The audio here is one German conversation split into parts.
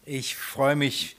Ich freue mich,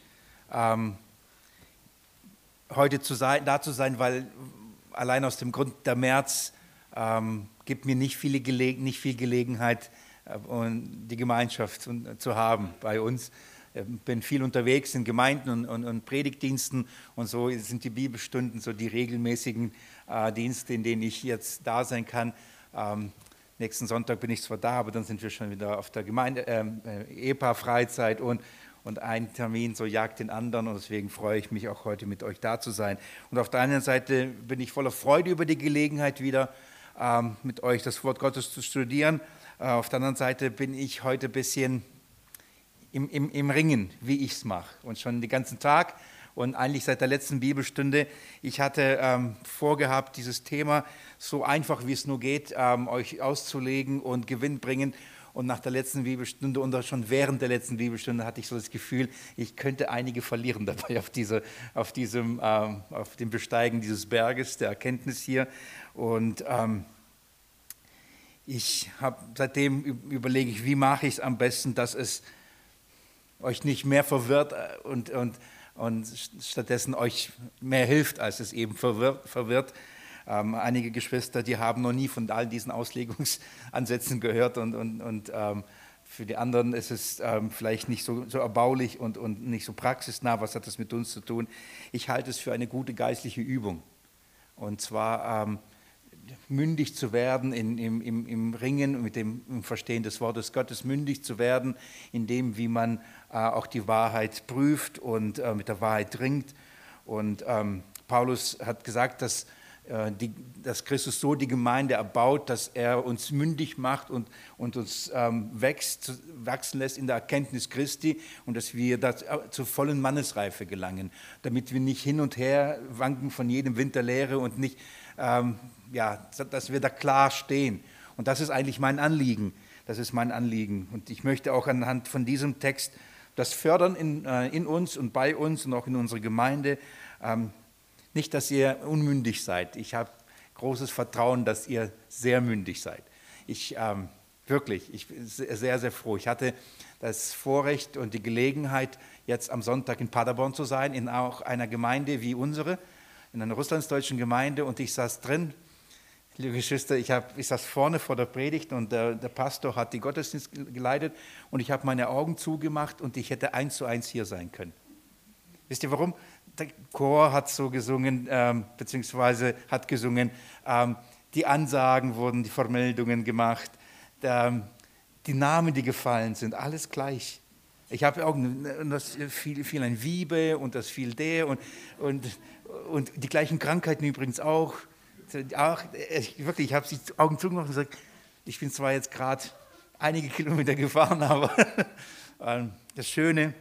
heute da zu sein, weil allein aus dem Grund, der März gibt mir nicht viel Gelegenheit, und die Gemeinschaft zu haben bei uns. Ich bin viel unterwegs in Gemeinden und Predigtdiensten und so sind die Bibelstunden so die regelmäßigen Dienste, in denen ich jetzt da sein kann. Nächsten Sonntag bin ich zwar da, aber dann sind wir schon wieder auf der EPA-Freizeit und ein Termin so jagt den anderen und deswegen freue ich mich auch heute mit euch da zu sein. Und auf der anderen Seite bin ich voller Freude über die Gelegenheit wieder mit euch das Wort Gottes zu studieren. Auf der anderen Seite bin ich heute ein bisschen im Ringen, wie ich es mache und schon den ganzen Tag und eigentlich seit der letzten Bibelstunde. Ich hatte vorgehabt, dieses Thema so einfach wie es nur geht, euch auszulegen und gewinnbringend. Und nach der letzten Bibelstunde und auch schon während der letzten Bibelstunde hatte ich so das Gefühl, ich könnte einige verlieren dabei auf dem Besteigen dieses Berges der Erkenntnis hier. Und seitdem überlege ich, wie mache ich es am besten, dass es euch nicht mehr verwirrt und stattdessen euch mehr hilft, als es eben verwirrt. Einige Geschwister, die haben noch nie von all diesen Auslegungsansätzen gehört und für die anderen ist es vielleicht nicht so erbaulich und nicht so praxisnah. Was hat das mit uns zu tun? Ich halte es für eine gute geistliche Übung und zwar mündig zu werden im Ringen mit dem Verstehen des Wortes Gottes, mündig zu werden in dem, wie man auch die Wahrheit prüft und mit der Wahrheit ringt. Und Paulus hat gesagt, dass Christus so die Gemeinde erbaut, dass er uns mündig macht und uns wachsen lässt in der Erkenntnis Christi und dass wir zur vollen Mannesreife gelangen, damit wir nicht hin und her wanken von jedem Wind der Lehre und nicht, dass wir da klar stehen. Und das ist eigentlich mein Anliegen. Das ist mein Anliegen. Und ich möchte auch anhand von diesem Text das fördern in uns und bei uns und auch in unserer Gemeinde. Nicht, dass ihr unmündig seid. Ich habe großes Vertrauen, dass ihr sehr mündig seid. Ich bin sehr, sehr froh. Ich hatte das Vorrecht und die Gelegenheit, jetzt am Sonntag in Paderborn zu sein, in auch einer Gemeinde wie unsere, in einer russlandsdeutschen Gemeinde. Und ich saß drin, liebe Geschwister, ich saß vorne vor der Predigt und der Pastor hat die Gottesdienst geleitet und ich habe meine Augen zugemacht und ich hätte 1:1 hier sein können. Wisst ihr warum? Der Chor hat so gesungen, beziehungsweise hat gesungen, die Ansagen wurden, die Vermeldungen gemacht, die Namen, die gefallen sind, alles gleich. Ich habe auch, das fiel ein Wiebe und das fiel der und die gleichen Krankheiten übrigens auch. Ich habe die Augen zugemacht und gesagt, ich bin zwar jetzt gerade einige Kilometer gefahren, aber das Schöne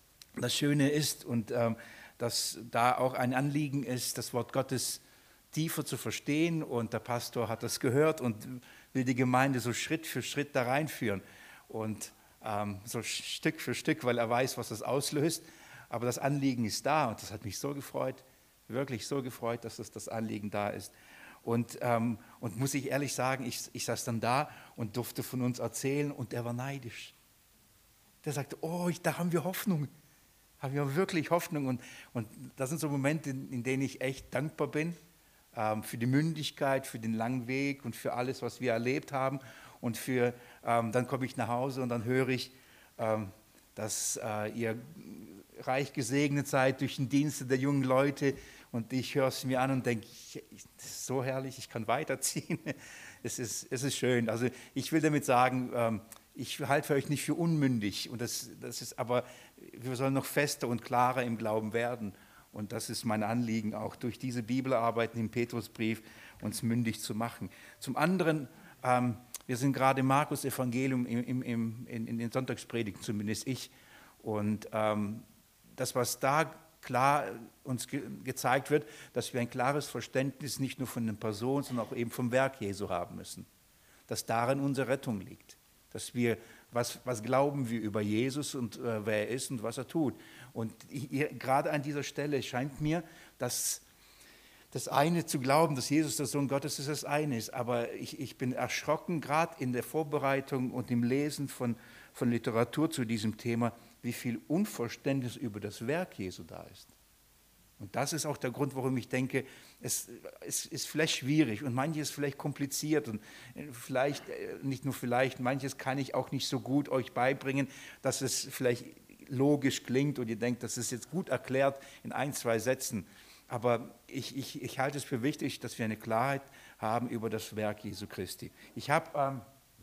ist und dass da auch ein Anliegen ist, das Wort Gottes tiefer zu verstehen und der Pastor hat das gehört und will die Gemeinde so Schritt für Schritt da reinführen und so Stück für Stück, weil er weiß, was das auslöst, aber das Anliegen ist da und das hat mich so gefreut, wirklich so gefreut, dass das Anliegen da ist und muss ich ehrlich sagen, ich saß dann da und durfte von uns erzählen und er war neidisch. Der sagte, da haben wir Hoffnung. Haben wir wirklich Hoffnung und das sind so Momente, in denen ich echt dankbar bin für die Mündigkeit, für den langen Weg und für alles, was wir erlebt haben und dann komme ich nach Hause und dann höre ich, dass ihr reich gesegnet seid durch den Dienst der jungen Leute und ich höre es mir an und denke, das ist so herrlich, ich kann weiterziehen, es ist schön. Also ich will damit sagen, ich halte für euch nicht für unmündig, und das ist aber, wir sollen noch fester und klarer im Glauben werden. Und das ist mein Anliegen, auch durch diese Bibelarbeiten im Petrusbrief uns mündig zu machen. Zum anderen, wir sind gerade im Markus-Evangelium in den Sonntagspredigten, zumindest ich. Und das, was da klar uns gezeigt wird, dass wir ein klares Verständnis nicht nur von den Personen, sondern auch eben vom Werk Jesu haben müssen. Dass darin unsere Rettung liegt. Dass wir, was glauben wir über Jesus und wer er ist und was er tut. Und gerade an dieser Stelle scheint mir, dass das eine zu glauben, dass Jesus der Sohn Gottes ist, das eine ist. Aber ich bin erschrocken, gerade in der Vorbereitung und im Lesen von von Literatur zu diesem Thema, wie viel Unverständnis über das Werk Jesu da ist. Und das ist auch der Grund, warum ich denke, es ist vielleicht schwierig und manches vielleicht kompliziert und vielleicht, nicht nur vielleicht, manches kann ich auch nicht so gut euch beibringen, dass es vielleicht logisch klingt und ihr denkt, das ist jetzt gut erklärt in 1, 2 Sätzen. Aber ich halte es für wichtig, dass wir eine Klarheit haben über das Werk Jesu Christi. Ich habe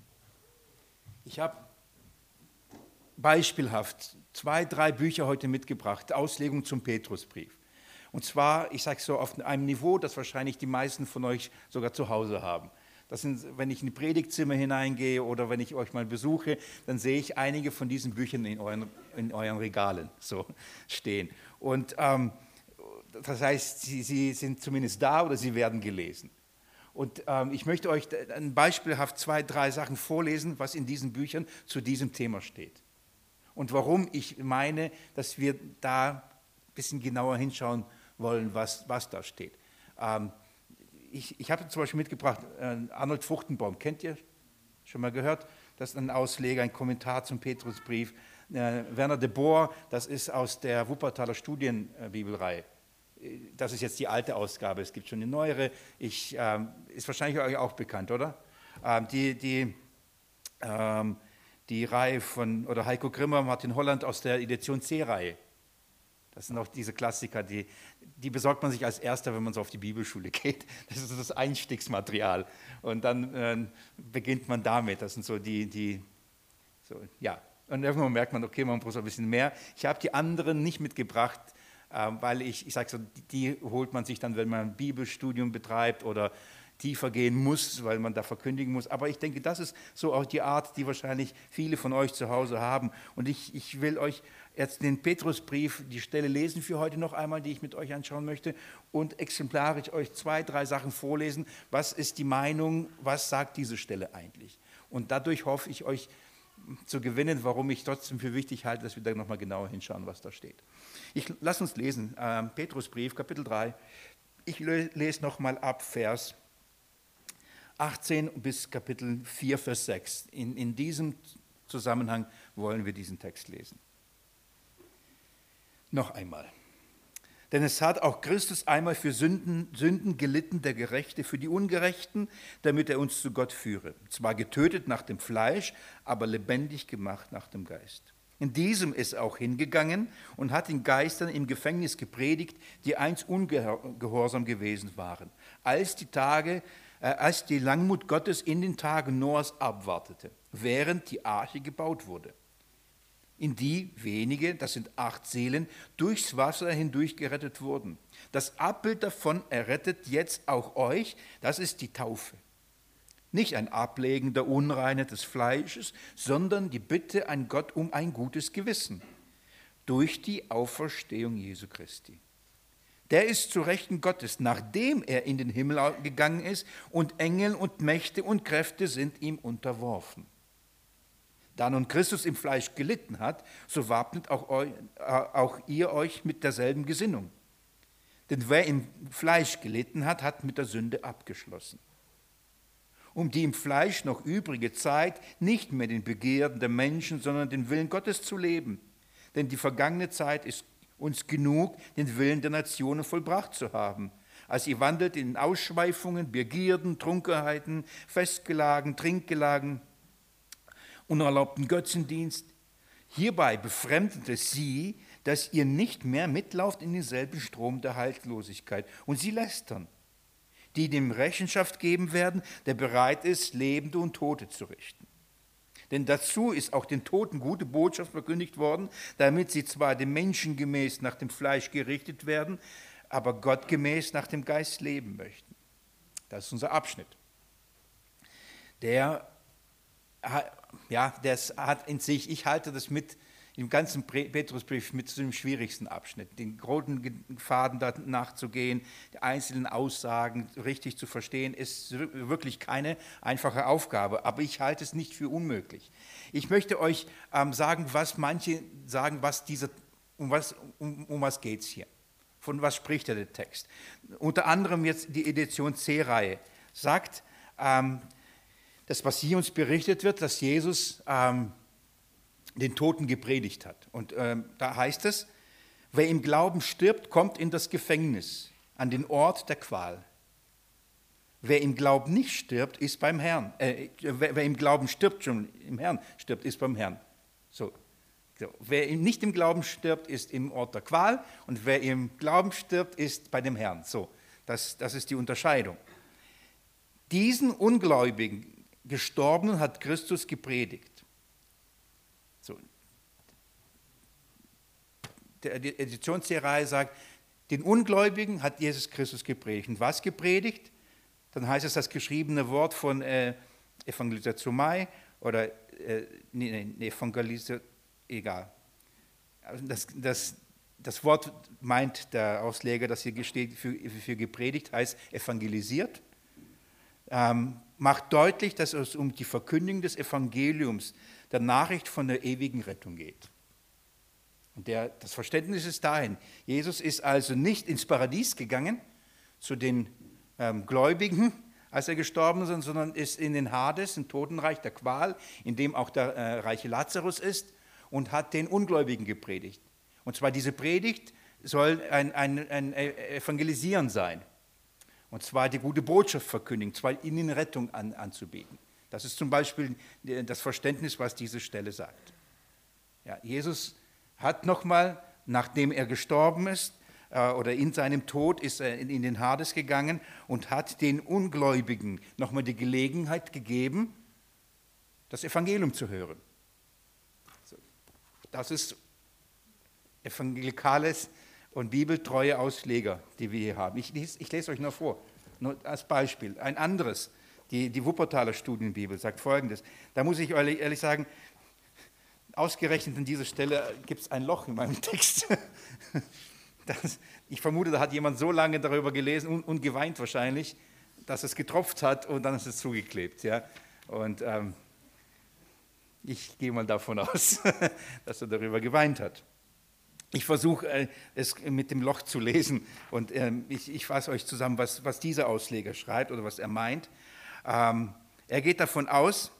beispielhaft 2, 3 Bücher heute mitgebracht, Auslegung zum Petrusbrief. Und zwar, ich sage so, auf einem Niveau, das wahrscheinlich die meisten von euch sogar zu Hause haben. Das sind, wenn ich in die Predigtzimmer hineingehe oder wenn ich euch mal besuche, dann sehe ich einige von diesen Büchern in euren Regalen so stehen. Und das heißt, sie sind zumindest da oder sie werden gelesen. Und ich möchte euch beispielhaft 2, 3 Sachen vorlesen, was in diesen Büchern zu diesem Thema steht. Und warum ich meine, dass wir da ein bisschen genauer hinschauen wollen, was da steht. Ich habe zum Beispiel mitgebracht, Arnold Fruchtenbaum, kennt ihr? Schon mal gehört? Das ist ein Ausleger, ein Kommentar zum Petrusbrief. Werner de Boer, das ist aus der Wuppertaler Studienbibelreihe. Das ist jetzt die alte Ausgabe, es gibt schon eine neuere. Ist wahrscheinlich euch auch bekannt, oder? Die Reihe oder Heiko Grimmer, Martin Holland aus der Edition C-Reihe. Das sind auch diese Klassiker, die besorgt man sich als Erster, wenn man so auf die Bibelschule geht. Das ist das Einstiegsmaterial. Und dann beginnt man damit. Das sind so ja. Und irgendwann merkt man, okay, man braucht ein bisschen mehr. Ich habe die anderen nicht mitgebracht, weil ich sage so, die holt man sich dann, wenn man ein Bibelstudium betreibt oder tiefer gehen muss, weil man da verkündigen muss. Aber ich denke, das ist so auch die Art, die wahrscheinlich viele von euch zu Hause haben. Und ich will euch jetzt den Petrusbrief, die Stelle lesen für heute noch einmal, die ich mit euch anschauen möchte, und exemplarisch euch 2, 3 Sachen vorlesen. Was ist die Meinung, was sagt diese Stelle eigentlich? Und dadurch hoffe ich, euch zu gewinnen, warum ich trotzdem für wichtig halte, dass wir da nochmal genauer hinschauen, was da steht. Lass uns lesen, Petrusbrief, Kapitel 3. Ich lese nochmal ab Vers 18 bis Kapitel 4, Vers 6. In diesem Zusammenhang wollen wir diesen Text lesen. Noch einmal. Denn es hat auch Christus einmal für Sünden gelitten, der Gerechte für die Ungerechten, damit er uns zu Gott führe. Zwar getötet nach dem Fleisch, aber lebendig gemacht nach dem Geist. In diesem ist er auch hingegangen und hat den Geistern im Gefängnis gepredigt, die einst ungehorsam gewesen waren, als die Langmut Gottes in den Tagen Noahs abwartete, während die Arche gebaut wurde, in die wenige, das sind 8 Seelen, durchs Wasser hindurch gerettet wurden. Das Abbild davon errettet jetzt auch euch, das ist die Taufe. Nicht ein Ablegen der Unreinheit des Fleisches, sondern die Bitte an Gott um ein gutes Gewissen durch die Auferstehung Jesu Christi. Der ist zu Rechten Gottes, nachdem er in den Himmel gegangen ist, und Engel und Mächte und Kräfte sind ihm unterworfen. Da nun Christus im Fleisch gelitten hat, so wappnet auch ihr euch mit derselben Gesinnung. Denn wer im Fleisch gelitten hat, hat mit der Sünde abgeschlossen. Um die im Fleisch noch übrige Zeit nicht mehr den Begierden der Menschen, sondern den Willen Gottes zu leben. Denn die vergangene Zeit ist uns genug, den Willen der Nationen vollbracht zu haben. Als ihr wandelt in Ausschweifungen, Begierden, Trunkenheiten, Festgelagen, Trinkgelagen, unerlaubten Götzendienst. Hierbei befremdete sie, dass ihr nicht mehr mitlauft in denselben Strom der Haltlosigkeit. Und sie lästern, die dem Rechenschaft geben werden, der bereit ist, Lebende und Tote zu richten. Denn dazu ist auch den Toten gute Botschaft verkündigt worden, damit sie zwar dem Menschen gemäß nach dem Fleisch gerichtet werden, aber Gott gemäß nach dem Geist leben möchten. Das ist unser Abschnitt. Das hat in sich, ich halte das mit im ganzen Petrusbrief mit zu dem schwierigsten Abschnitt, den roten Faden da nachzugehen, die einzelnen Aussagen richtig zu verstehen, ist wirklich keine einfache Aufgabe, aber ich halte es nicht für unmöglich. Ich möchte euch sagen, was manche sagen, um was geht es hier? Von was spricht der Text? Unter anderem jetzt die Edition C-Reihe sagt, das, was hier uns berichtet wird, dass Jesus den Toten gepredigt hat. Und da heißt es, wer im Glauben stirbt, kommt in das Gefängnis, an den Ort der Qual. Wer im Glauben nicht stirbt, ist beim Herrn. Wer im Glauben stirbt, schon im Herrn stirbt, ist beim Herrn. So. Wer nicht im Glauben stirbt, ist im Ort der Qual, und wer im Glauben stirbt, ist bei dem Herrn. So, das ist die Unterscheidung. Diesen Ungläubigen, Gestorbenen, hat Christus gepredigt. So. Die Editionsreihe sagt, den Ungläubigen hat Jesus Christus gepredigt. Und was gepredigt? Dann heißt es das geschriebene Wort von Evangelisation oder Evangelisation, egal. Das Wort meint der Ausleger, das hier steht für gepredigt, heißt evangelisiert. Macht deutlich, dass es um die Verkündigung des Evangeliums, der Nachricht von der ewigen Rettung geht. Und das Verständnis ist dahin, Jesus ist also nicht ins Paradies gegangen, zu den Gläubigen, als er gestorben ist, sondern ist in den Hades, im Totenreich der Qual, in dem auch der reiche Lazarus ist, und hat den Ungläubigen gepredigt. Und zwar diese Predigt soll ein Evangelisieren sein. Und zwar die gute Botschaft verkündigen, zwar ihnen Rettung anzubieten. Das ist zum Beispiel das Verständnis, was diese Stelle sagt. Ja, Jesus hat nochmal, nachdem er gestorben ist, oder in seinem Tod ist er in den Hades gegangen und hat den Ungläubigen nochmal die Gelegenheit gegeben, das Evangelium zu hören. Das ist evangelikales und bibeltreue Ausleger, die wir hier haben. Ich lese euch noch vor, nur als Beispiel. Ein anderes, die Wuppertaler Studienbibel, sagt Folgendes. Da muss ich ehrlich sagen, ausgerechnet an dieser Stelle gibt es ein Loch in meinem Text. Ich vermute, da hat jemand so lange darüber gelesen und geweint wahrscheinlich, dass es getropft hat und dann ist es zugeklebt. Ja? Und ich gehe mal davon aus, dass er darüber geweint hat. Ich versuche es mit dem Loch zu lesen und ich fasse euch zusammen, was dieser Ausleger schreibt oder was er meint. Er geht davon aus,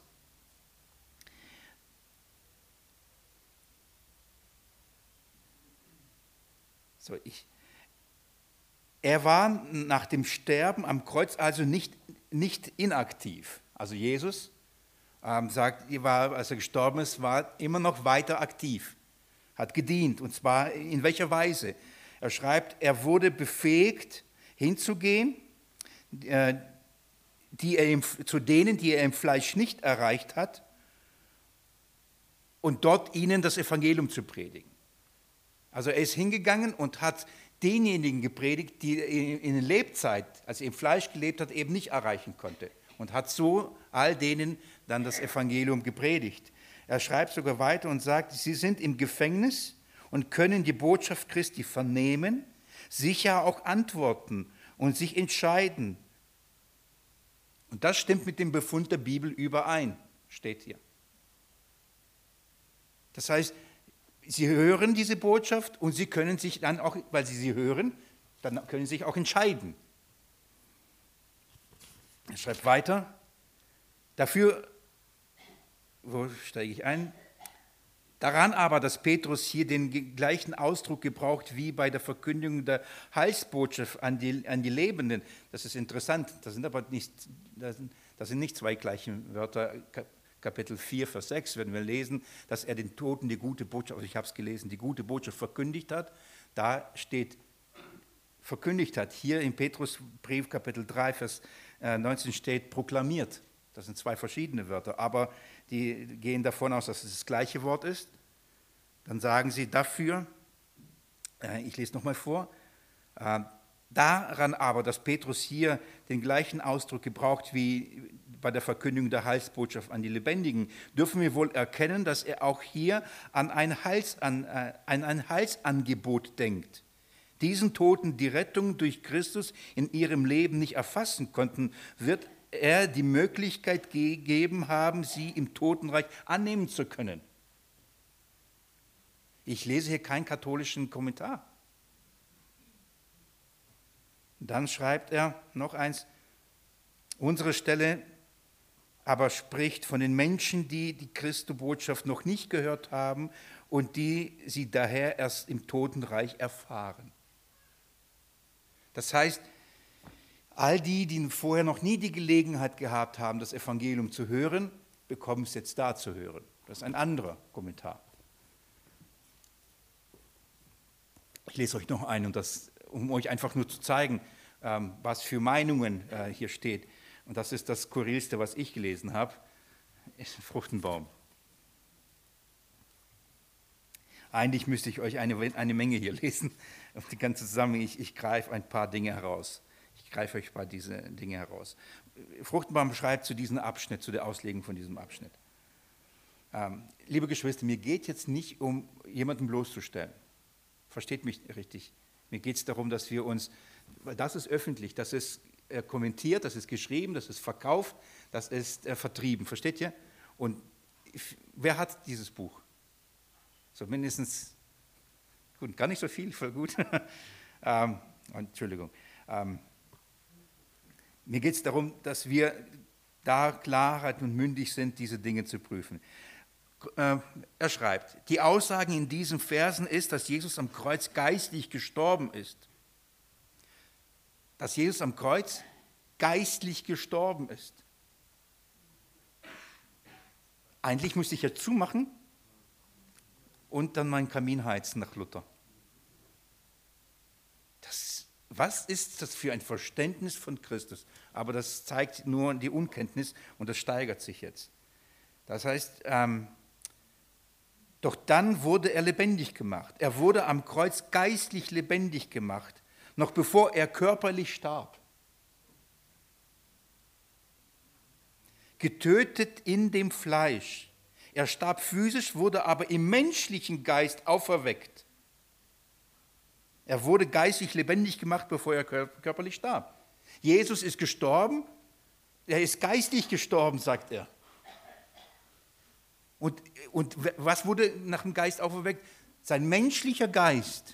er war nach dem Sterben am Kreuz also nicht inaktiv. Also Jesus sagt, als er gestorben ist, war immer noch weiter aktiv, hat gedient. Und zwar in welcher Weise? Er schreibt, er wurde befähigt, hinzugehen, zu denen, die er im Fleisch nicht erreicht hat, und dort ihnen das Evangelium zu predigen. Also er ist hingegangen und hat denjenigen gepredigt, die in der Lebzeit, als er im Fleisch gelebt hat, eben nicht erreichen konnte. Und hat so all denen dann das Evangelium gepredigt. Er schreibt sogar weiter und sagt, sie sind im Gefängnis und können die Botschaft Christi vernehmen, sicher auch antworten und sich entscheiden. Und das stimmt mit dem Befund der Bibel überein, steht hier. Das heißt, sie hören diese Botschaft und sie können sich dann auch, weil sie hören, dann können sie sich auch entscheiden. Er schreibt weiter, dafür, wo steige ich ein? Daran aber, dass Petrus hier den gleichen Ausdruck gebraucht wie bei der Verkündigung der Heilsbotschaft an die Lebenden. Das ist interessant, das sind nicht zwei gleiche Wörter. Kapitel 4, Vers 6 werden wir lesen, dass er den Toten die gute Botschaft, also ich habe es gelesen, die gute Botschaft verkündigt hat. Da steht, verkündigt hat. Hier im Petrusbrief, Kapitel 3, Vers 19 steht proklamiert. Das sind zwei verschiedene Wörter, aber die gehen davon aus, dass es das gleiche Wort ist. Dann sagen sie dafür, ich lese nochmal vor, daran aber, dass Petrus hier den gleichen Ausdruck gebraucht wie bei der Verkündigung der Heilsbotschaft an die Lebendigen, dürfen wir wohl erkennen, dass er auch hier an ein Heilsangebot denkt. Diesen Toten, die Rettung durch Christus in ihrem Leben nicht erfassen konnten, wird er die Möglichkeit gegeben haben, sie im Totenreich annehmen zu können. Ich lese hier keinen katholischen Kommentar. Dann schreibt er noch eins, unsere Stelle aber spricht von den Menschen, die die Christus-Botschaft noch nicht gehört haben und die sie daher erst im Totenreich erfahren. Das heißt, all die, die vorher noch nie die Gelegenheit gehabt haben, das Evangelium zu hören, bekommen es jetzt da zu hören. Das ist ein anderer Kommentar. Ich lese euch noch einen, um euch einfach nur zu zeigen, was für Meinungen hier steht. Und das ist das Skurrilste, was ich gelesen habe, ist ein Fruchtenbaum. Eigentlich müsste ich euch eine Menge hier lesen, die ganze Zusammenhang. Ich greife ein paar Dinge heraus. Ich greife euch ein paar diese Dinge heraus. Fruchtenbaum beschreibt zu diesem Abschnitt, zu der Auslegung von diesem Abschnitt. Liebe Geschwister, mir geht jetzt nicht um jemanden bloßzustellen. Versteht mich richtig. Mir geht es darum, dass wir uns, das ist öffentlich, das ist kommentiert, das ist geschrieben, das ist verkauft, das ist vertrieben. Versteht ihr? Und wer hat dieses Buch? So mindestens, gut, gar nicht so viel, voll gut. Entschuldigung. Mir geht es darum, dass wir da Klarheit und mündig sind, diese Dinge zu prüfen. Er schreibt, die Aussage in diesen Versen ist, dass Jesus am Kreuz geistlich gestorben ist. Dass Jesus am Kreuz geistlich gestorben ist. Eigentlich müsste ich ja zumachen und dann meinen Kamin heizen nach Luther. Was ist das für ein Verständnis von Christus? Aber das zeigt nur die Unkenntnis und das steigert sich jetzt. Das heißt, doch dann wurde er lebendig gemacht. Er wurde am Kreuz geistlich lebendig gemacht, noch bevor er körperlich starb. Getötet in dem Fleisch. Er starb physisch, wurde aber im menschlichen Geist auferweckt. Er wurde geistlich lebendig gemacht, bevor er körperlich starb. Jesus ist gestorben, er ist geistlich gestorben, sagt er. Und was wurde nach dem Geist auferweckt? Sein menschlicher Geist.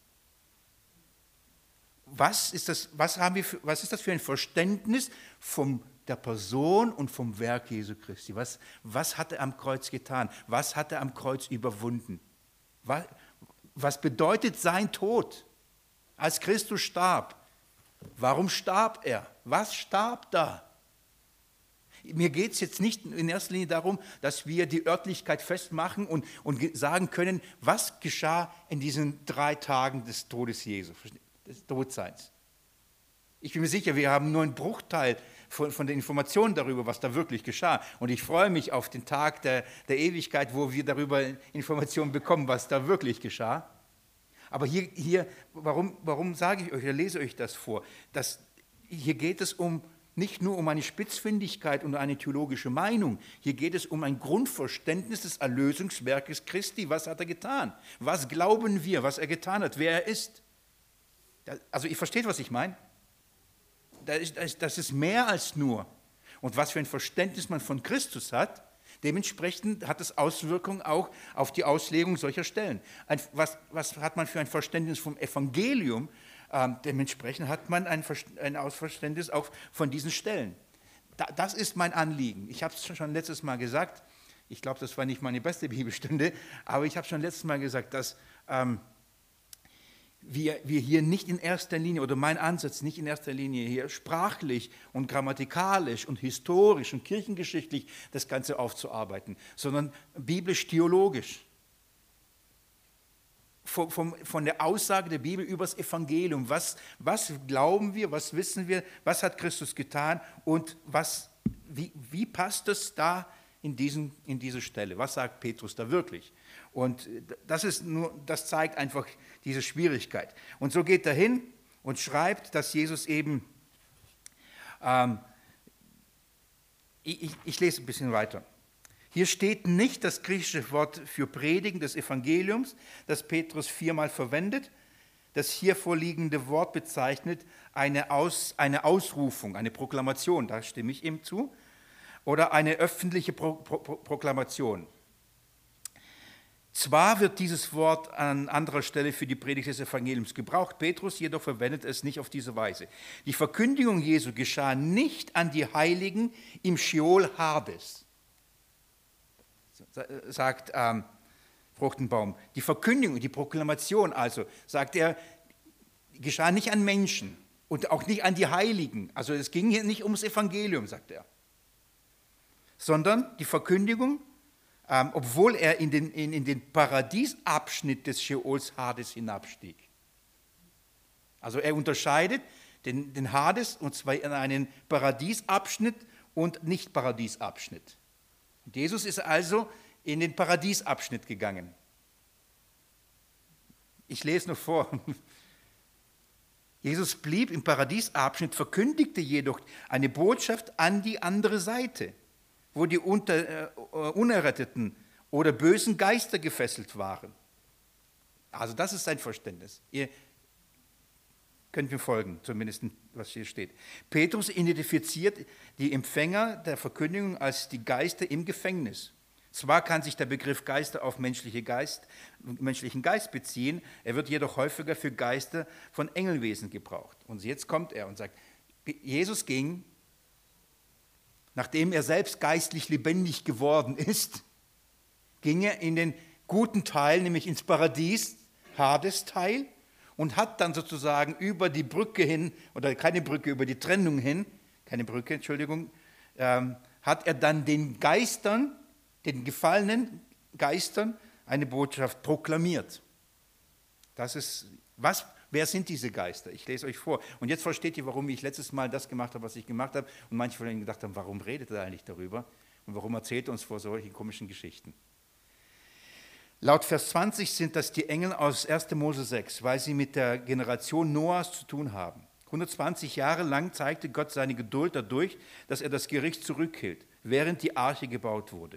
Was ist das für ein Verständnis von der Person und vom Werk Jesu Christi? Was hat er am Kreuz getan? Was hat er am Kreuz überwunden? Was bedeutet sein Tod, als Christus starb? Warum starb er? Was starb da? Mir geht es jetzt nicht in erster Linie darum, dass wir die Örtlichkeit festmachen und sagen können, was geschah in diesen 3 Tagen des Todes Jesu, des Todseins. Ich bin mir sicher, wir haben nur einen Bruchteil von den Informationen darüber, was da wirklich geschah. Und ich freue mich auf den Tag der Ewigkeit, wo wir darüber Informationen bekommen, was da wirklich geschah. Aber hier warum sage ich euch, oder lese euch das vor? Hier geht es nicht nur um eine Spitzfindigkeit und eine theologische Meinung, hier geht es um ein Grundverständnis des Erlösungswerkes Christi. Was hat er getan? Was glauben wir, was er getan hat, wer er ist? Also ihr versteht, was ich meine? Das ist mehr als nur. Und was für ein Verständnis man von Christus hat, dementsprechend hat es Auswirkungen auch auf die Auslegung solcher Stellen. Was hat man für ein Verständnis vom Evangelium? Dementsprechend hat man ein Verständnis auch von diesen Stellen. Das ist mein Anliegen. Ich habe es schon letztes Mal gesagt, ich glaube, das war nicht meine beste Bibelstunde, aber ich habe schon letztes Mal gesagt, dass wir hier nicht in erster Linie, oder mein Ansatz nicht in erster Linie hier sprachlich und grammatikalisch und historisch und kirchengeschichtlich das Ganze aufzuarbeiten, sondern biblisch-theologisch. Von der Aussage der Bibel über das Evangelium. Was glauben wir, was wissen wir, was hat Christus getan und wie passt es da in diese Stelle? Was sagt Petrus da wirklich? Und das zeigt einfach diese Schwierigkeit. Und so geht er hin und schreibt, dass Jesus eben, ich lese ein bisschen weiter. Hier steht nicht das griechische Wort für Predigen des Evangeliums, das Petrus 4-mal verwendet. Das hier vorliegende Wort bezeichnet eine Ausrufung, eine Proklamation, da stimme ich ihm zu, oder eine öffentliche Proklamation. Zwar wird dieses Wort an anderer Stelle für die Predigt des Evangeliums gebraucht, Petrus jedoch verwendet es nicht auf diese Weise. Die Verkündigung Jesu geschah nicht an die Heiligen im Scheol Hades, sagt Fruchtenbaum. Die Verkündigung, die Proklamation also, sagt er, geschah nicht an Menschen und auch nicht an die Heiligen. Also es ging hier nicht ums Evangelium, sagt er, sondern die Verkündigung, obwohl er in den Paradiesabschnitt des Scheols Hades hinabstieg. Also er unterscheidet den Hades, und zwar in einen Paradiesabschnitt und Nicht-Paradiesabschnitt. Und Jesus ist also in den Paradiesabschnitt gegangen. Ich lese noch vor. Jesus blieb im Paradiesabschnitt, verkündigte jedoch eine Botschaft an die andere Seite, wo die unerretteten oder bösen Geister gefesselt waren. Also das ist sein Verständnis. Ihr könnt mir folgen, zumindest was hier steht. Petrus identifiziert die Empfänger der Verkündigung als die Geister im Gefängnis. Zwar kann sich der Begriff Geister auf menschlichen Geist beziehen, er wird jedoch häufiger für Geister von Engelwesen gebraucht. Und jetzt kommt er und sagt, Jesus ging, nachdem er selbst geistlich lebendig geworden ist, ging er in den guten Teil, nämlich ins Paradies, Hades-Teil, und hat dann sozusagen über die Brücke hin, oder keine Brücke, über die Trennung hin, keine Brücke, Entschuldigung, hat er dann den Geistern, den gefallenen Geistern, eine Botschaft proklamiert. Das ist, wer sind diese Geister? Ich lese euch vor. Und jetzt versteht ihr, warum ich letztes Mal das gemacht habe, was ich gemacht habe. Und manche von ihnen gedacht haben, warum redet er eigentlich darüber? Und warum erzählt er uns vor solchen komischen Geschichten? Laut Vers 20 sind das die Engel aus 1. Mose 6, weil sie mit der Generation Noahs zu tun haben. 120 Jahre lang zeigte Gott seine Geduld dadurch, dass er das Gericht zurückhielt, während die Arche gebaut wurde.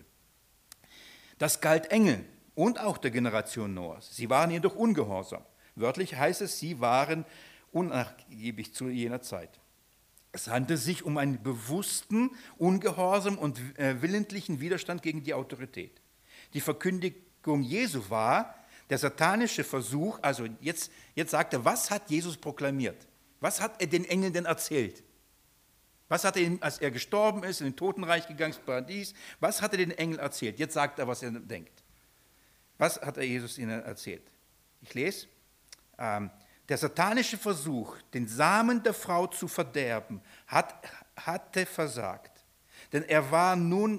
Das galt Engeln und auch der Generation Noahs. Sie waren jedoch ungehorsam. Wörtlich heißt es, sie waren unnachgiebig zu jener Zeit. Es handelte sich um einen bewussten Ungehorsam und willentlichen Widerstand gegen die Autorität. Die Verkündigung Jesu war der satanische Versuch, also jetzt sagt er, was hat Jesus proklamiert? Was hat er den Engeln denn erzählt? Was hat er ihnen, als er gestorben ist, in den Totenreich gegangen, ins Paradies, was hat er den Engeln erzählt? Jetzt sagt er, was er denkt. Was hat er Jesus ihnen erzählt? Ich lese. Der satanische Versuch, den Samen der Frau zu verderben, hatte versagt. Denn er war nun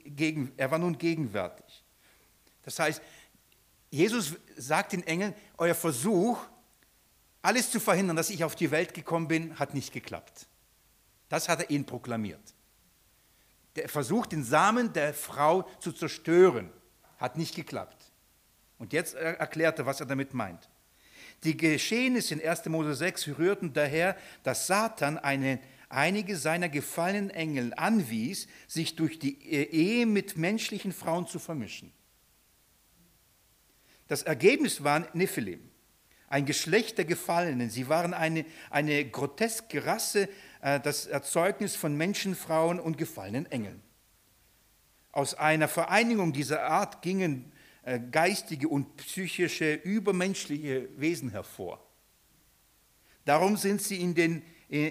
gegenwärtig. Das heißt, Jesus sagt den Engeln, euer Versuch, alles zu verhindern, dass ich auf die Welt gekommen bin, hat nicht geklappt. Das hat er ihnen proklamiert. Der Versuch, den Samen der Frau zu zerstören, hat nicht geklappt. Und jetzt erklärt er, was er damit meint. Die Geschehnisse in 1. Mose 6 rührten daher, dass Satan einige seiner gefallenen Engel anwies, sich durch die Ehe mit menschlichen Frauen zu vermischen. Das Ergebnis war Nephilim, ein Geschlecht der Gefallenen. Sie waren eine groteske Rasse, das Erzeugnis von Menschenfrauen und gefallenen Engeln. Aus einer Vereinigung dieser Art gingen geistige und psychische, übermenschliche Wesen hervor. Darum sind sie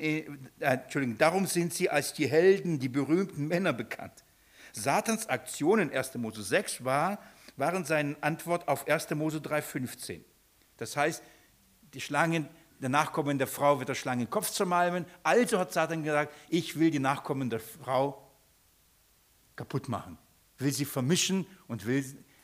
als die Helden, die berühmten Männer bekannt. Satans Aktionen in 1. Mose 6 waren seine Antwort auf 1. Mose 3,15. Das heißt, die Schlangen, der Nachkommen der Frau wird der Schlangenkopf zermalmen. Also hat Satan gesagt, ich will die Nachkommen der Frau kaputt machen, will sie vermischen und will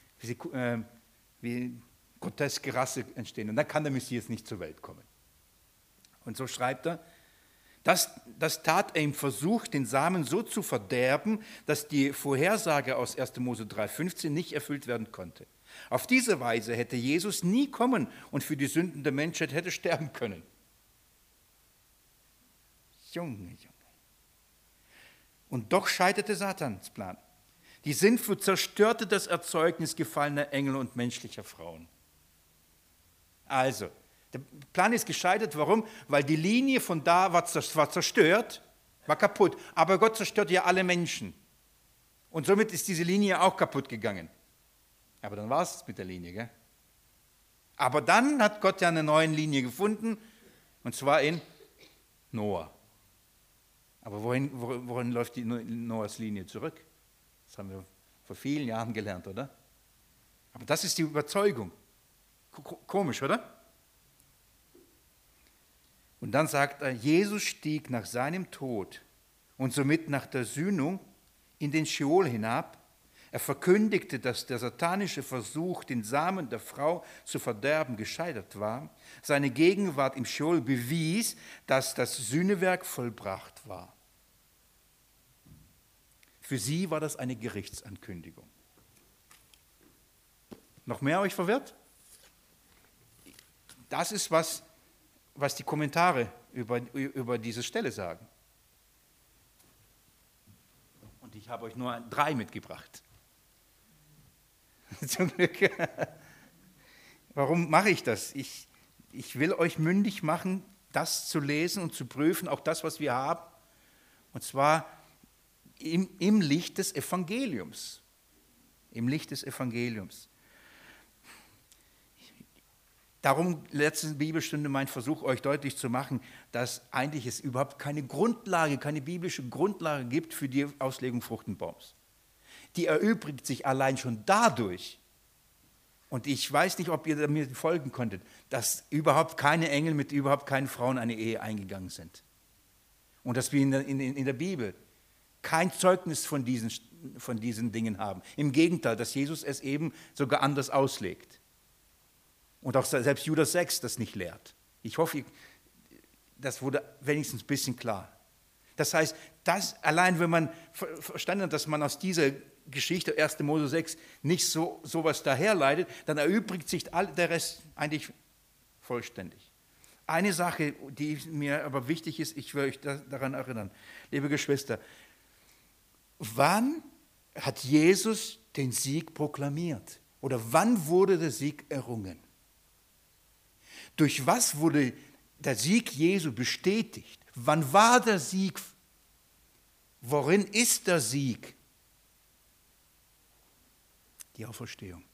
wie groteske Rasse entstehen. Und dann kann der Messias nicht zur Welt kommen. Und so schreibt er, das tat er im Versuch, den Samen so zu verderben, dass die Vorhersage aus 1. Mose 3,15 nicht erfüllt werden konnte. Auf diese Weise hätte Jesus nie kommen und für die Sünden der Menschheit hätte sterben können. Junge. Und doch scheiterte Satans Plan. Die Sintflut zerstörte das Erzeugnis gefallener Engel und menschlicher Frauen. Also, der Plan ist gescheitert. Warum? Weil die Linie von da war zerstört, war kaputt. Aber Gott zerstört ja alle Menschen. Und somit ist diese Linie auch kaputt gegangen. Aber dann war es mit der Linie, gell? Aber dann hat Gott ja eine neue Linie gefunden, und zwar in Noah. Aber wohin läuft die Noahs Linie zurück? Das haben wir vor vielen Jahren gelernt, oder? Aber das ist die Überzeugung. Komisch, oder? Und dann sagt er, Jesus stieg nach seinem Tod und somit nach der Sühnung in den Scheol hinab. Er verkündigte, dass der satanische Versuch, den Samen der Frau zu verderben, gescheitert war. Seine Gegenwart im Scheol bewies, dass das Sühnewerk vollbracht war. Für sie war das eine Gerichtsankündigung. Noch mehr euch verwirrt? Das ist, was die Kommentare über diese Stelle sagen. Und ich habe euch nur 3 mitgebracht. Zum Glück. Warum mache ich das? Ich will euch mündig machen, das zu lesen und zu prüfen, auch das, was wir haben. Und zwar im Licht des Evangeliums. Im Licht des Evangeliums. Darum, letzte Bibelstunde, mein Versuch, euch deutlich zu machen, dass eigentlich es überhaupt keine Grundlage, keine biblische Grundlage gibt für die Auslegung Fruchtenbaums. Die erübrigt sich allein schon dadurch, und ich weiß nicht, ob ihr mir folgen konntet, dass überhaupt keine Engel mit überhaupt keinen Frauen eine Ehe eingegangen sind. Und dass wir in der Bibel kein Zeugnis von diesen Dingen haben. Im Gegenteil, dass Jesus es eben sogar anders auslegt. Und auch selbst Judas 6 das nicht lehrt. Ich hoffe, das wurde wenigstens ein bisschen klar. Das heißt, allein wenn man verstanden hat, dass man aus dieser Geschichte 1. Mose 6 nicht sowas daherleitet, dann erübrigt sich der Rest eigentlich vollständig. Eine Sache, die mir aber wichtig ist, ich will euch daran erinnern, liebe Geschwister, wann hat Jesus den Sieg proklamiert? Oder wann wurde der Sieg errungen? Durch was wurde der Sieg Jesu bestätigt? Wann war der Sieg? Worin ist der Sieg? Die Auferstehung.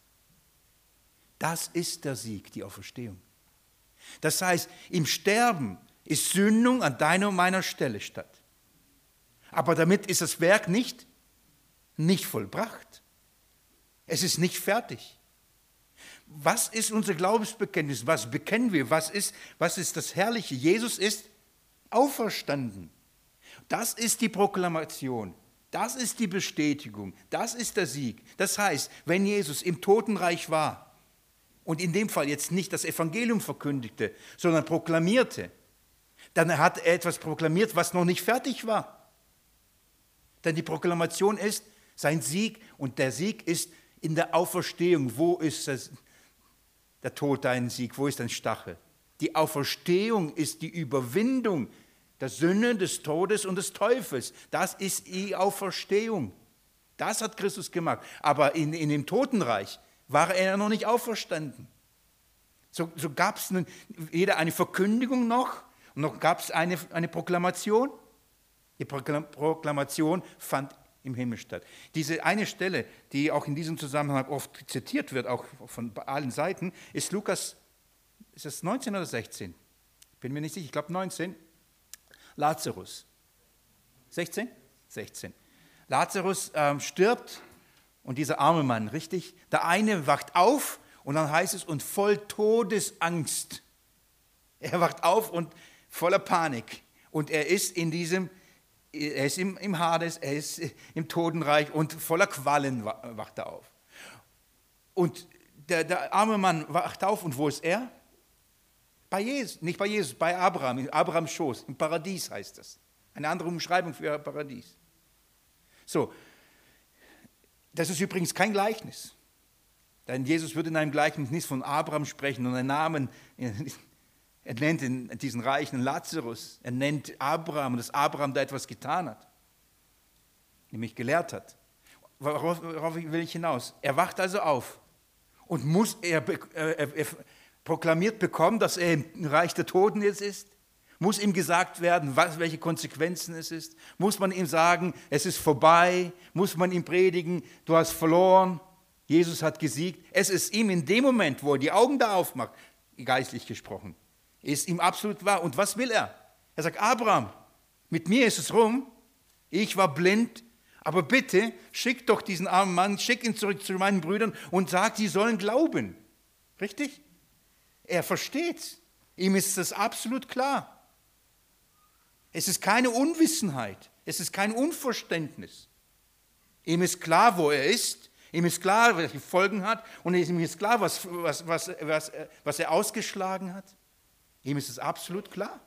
Das ist der Sieg, die Auferstehung. Das heißt, im Sterben ist Sühnung an deiner und meiner Stelle statt. Aber damit ist das Werk nicht vollbracht. Es ist nicht fertig. Was ist unser Glaubensbekenntnis? Was bekennen wir? Was ist das Herrliche? Jesus ist auferstanden. Das ist die Proklamation. Das ist die Bestätigung. Das ist der Sieg. Das heißt, wenn Jesus im Totenreich war und in dem Fall jetzt nicht das Evangelium verkündigte, sondern proklamierte, dann hat er etwas proklamiert, was noch nicht fertig war. Denn die Proklamation ist sein Sieg, und der Sieg ist in der Auferstehung. Wo ist der Tod dein Sieg? Wo ist dein Stachel? Die Auferstehung ist die Überwindung der Sünde, des Todes und des Teufels. Das ist die Auferstehung. Das hat Christus gemacht. Aber in dem Totenreich war er noch nicht auferstanden. So gab es weder eine Verkündigung noch gab es eine Proklamation. Die Proklamation fand im Himmel statt. Diese eine Stelle, die auch in diesem Zusammenhang oft zitiert wird, auch von allen Seiten, ist Lukas, ist das 19 oder 16? Bin mir nicht sicher, ich glaube 19. Lazarus. 16? 16. Lazarus stirbt, und dieser arme Mann, richtig? Der eine wacht auf und dann heißt es, und voll Todesangst. Er wacht auf und voller Panik, und er ist im Hades, er ist im Totenreich, und voller Qualen wacht er auf. Und der arme Mann wacht auf, und wo ist er? Bei Jesus, nicht bei Jesus, bei Abraham, in Abrahams Schoß, im Paradies heißt das. Eine andere Umschreibung für Paradies. So, das ist übrigens kein Gleichnis. Denn Jesus wird in einem Gleichnis nicht von Abraham sprechen und einen Namen. Er nennt diesen reichen Lazarus. Er nennt Abraham, dass Abraham da etwas getan hat, nämlich gelehrt hat. Worauf will ich hinaus? Er wacht also auf und er proklamiert bekommen, dass er im Reich der Toten jetzt ist. Muss ihm gesagt werden, welche Konsequenzen es ist? Muss man ihm sagen, es ist vorbei? Muss man ihm predigen, du hast verloren? Jesus hat gesiegt. Es ist ihm in dem Moment, wo er die Augen da aufmacht, geistlich gesprochen, ist ihm absolut wahr. Und was will er? Er sagt, Abraham, mit mir ist es rum. Ich war blind, aber bitte schick doch diesen armen Mann, schick ihn zurück zu meinen Brüdern und sag, sie sollen glauben. Richtig? Er versteht. Ihm ist das absolut klar. Es ist keine Unwissenheit. Es ist kein Unverständnis. Ihm ist klar, wo er ist. Ihm ist klar, welche Folgen hat. Und ihm ist klar, was er ausgeschlagen hat. Ihm ist es absolut klar.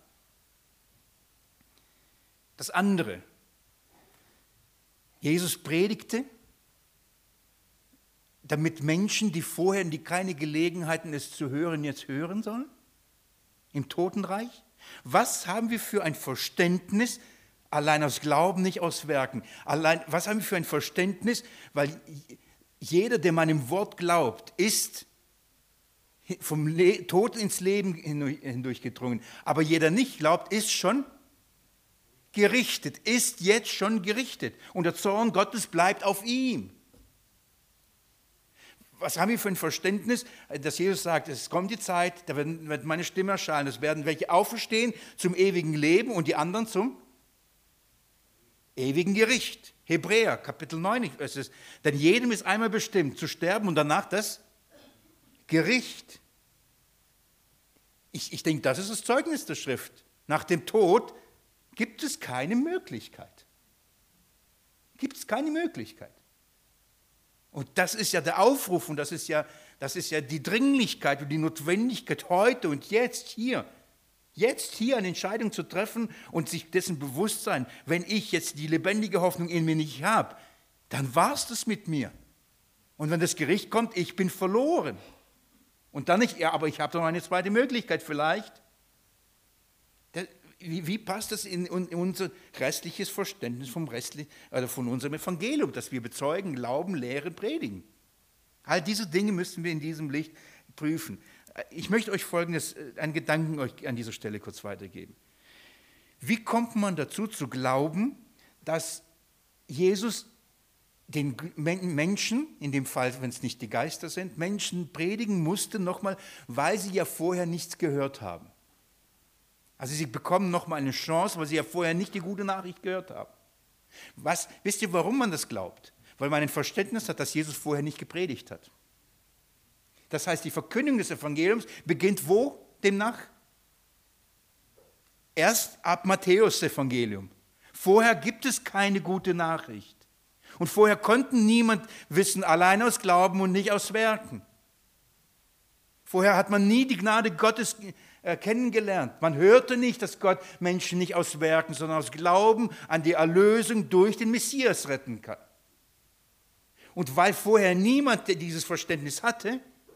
Das andere. Jesus predigte, damit Menschen, die vorher keine Gelegenheit hatten, es zu hören, jetzt hören sollen? Im Totenreich? Was haben wir für ein Verständnis, allein aus Glauben, nicht aus Werken? Was haben wir für ein Verständnis? Weil jeder, der meinem Wort glaubt, ist vom Tod ins Leben hindurchgedrungen. Aber jeder nicht glaubt, ist schon gerichtet, ist jetzt schon gerichtet. Und der Zorn Gottes bleibt auf ihm. Was haben wir für ein Verständnis, dass Jesus sagt, es kommt die Zeit, da wird meine Stimme erscheinen, es werden welche auferstehen zum ewigen Leben und die anderen zum ewigen Gericht. Hebräer, Kapitel 9, es ist, denn jedem ist einmal bestimmt, zu sterben und danach das Gericht. Ich denke, das ist das Zeugnis der Schrift. Nach dem Tod gibt es keine Möglichkeit. Gibt es keine Möglichkeit. Und das ist ja der Aufruf und das ist ja die Dringlichkeit und die Notwendigkeit heute und jetzt hier eine Entscheidung zu treffen und sich dessen bewusst sein, wenn ich jetzt die lebendige Hoffnung in mir nicht habe, dann war es das mit mir. Und wenn das Gericht kommt, ich bin verloren. Und dann nicht, ja, aber ich habe doch eine zweite Möglichkeit vielleicht. Wie passt das in unser restliches Verständnis von unserem Evangelium, das wir bezeugen, glauben, lehren, predigen? All diese Dinge müssen wir in diesem Licht prüfen. Ich möchte euch einen Gedanken euch an dieser Stelle kurz weitergeben. Wie kommt man dazu zu glauben, dass Jesus den Menschen, in dem Fall, wenn es nicht die Geister sind, Menschen predigen musste nochmal, weil sie ja vorher nichts gehört haben? Also sie bekommen nochmal eine Chance, weil sie ja vorher nicht die gute Nachricht gehört haben. Wisst ihr, warum man das glaubt? Weil man ein Verständnis hat, dass Jesus vorher nicht gepredigt hat. Das heißt, die Verkündigung des Evangeliums beginnt wo demnach? Erst ab Matthäus Evangelium. Vorher gibt es keine gute Nachricht. Und vorher konnten niemand wissen, allein aus Glauben und nicht aus Werken. Vorher hat man nie die Gnade Gottes kennengelernt. Man hörte nicht, dass Gott Menschen nicht aus Werken, sondern aus Glauben an die Erlösung durch den Messias retten kann. Und weil vorher niemand dieses Verständnis hatte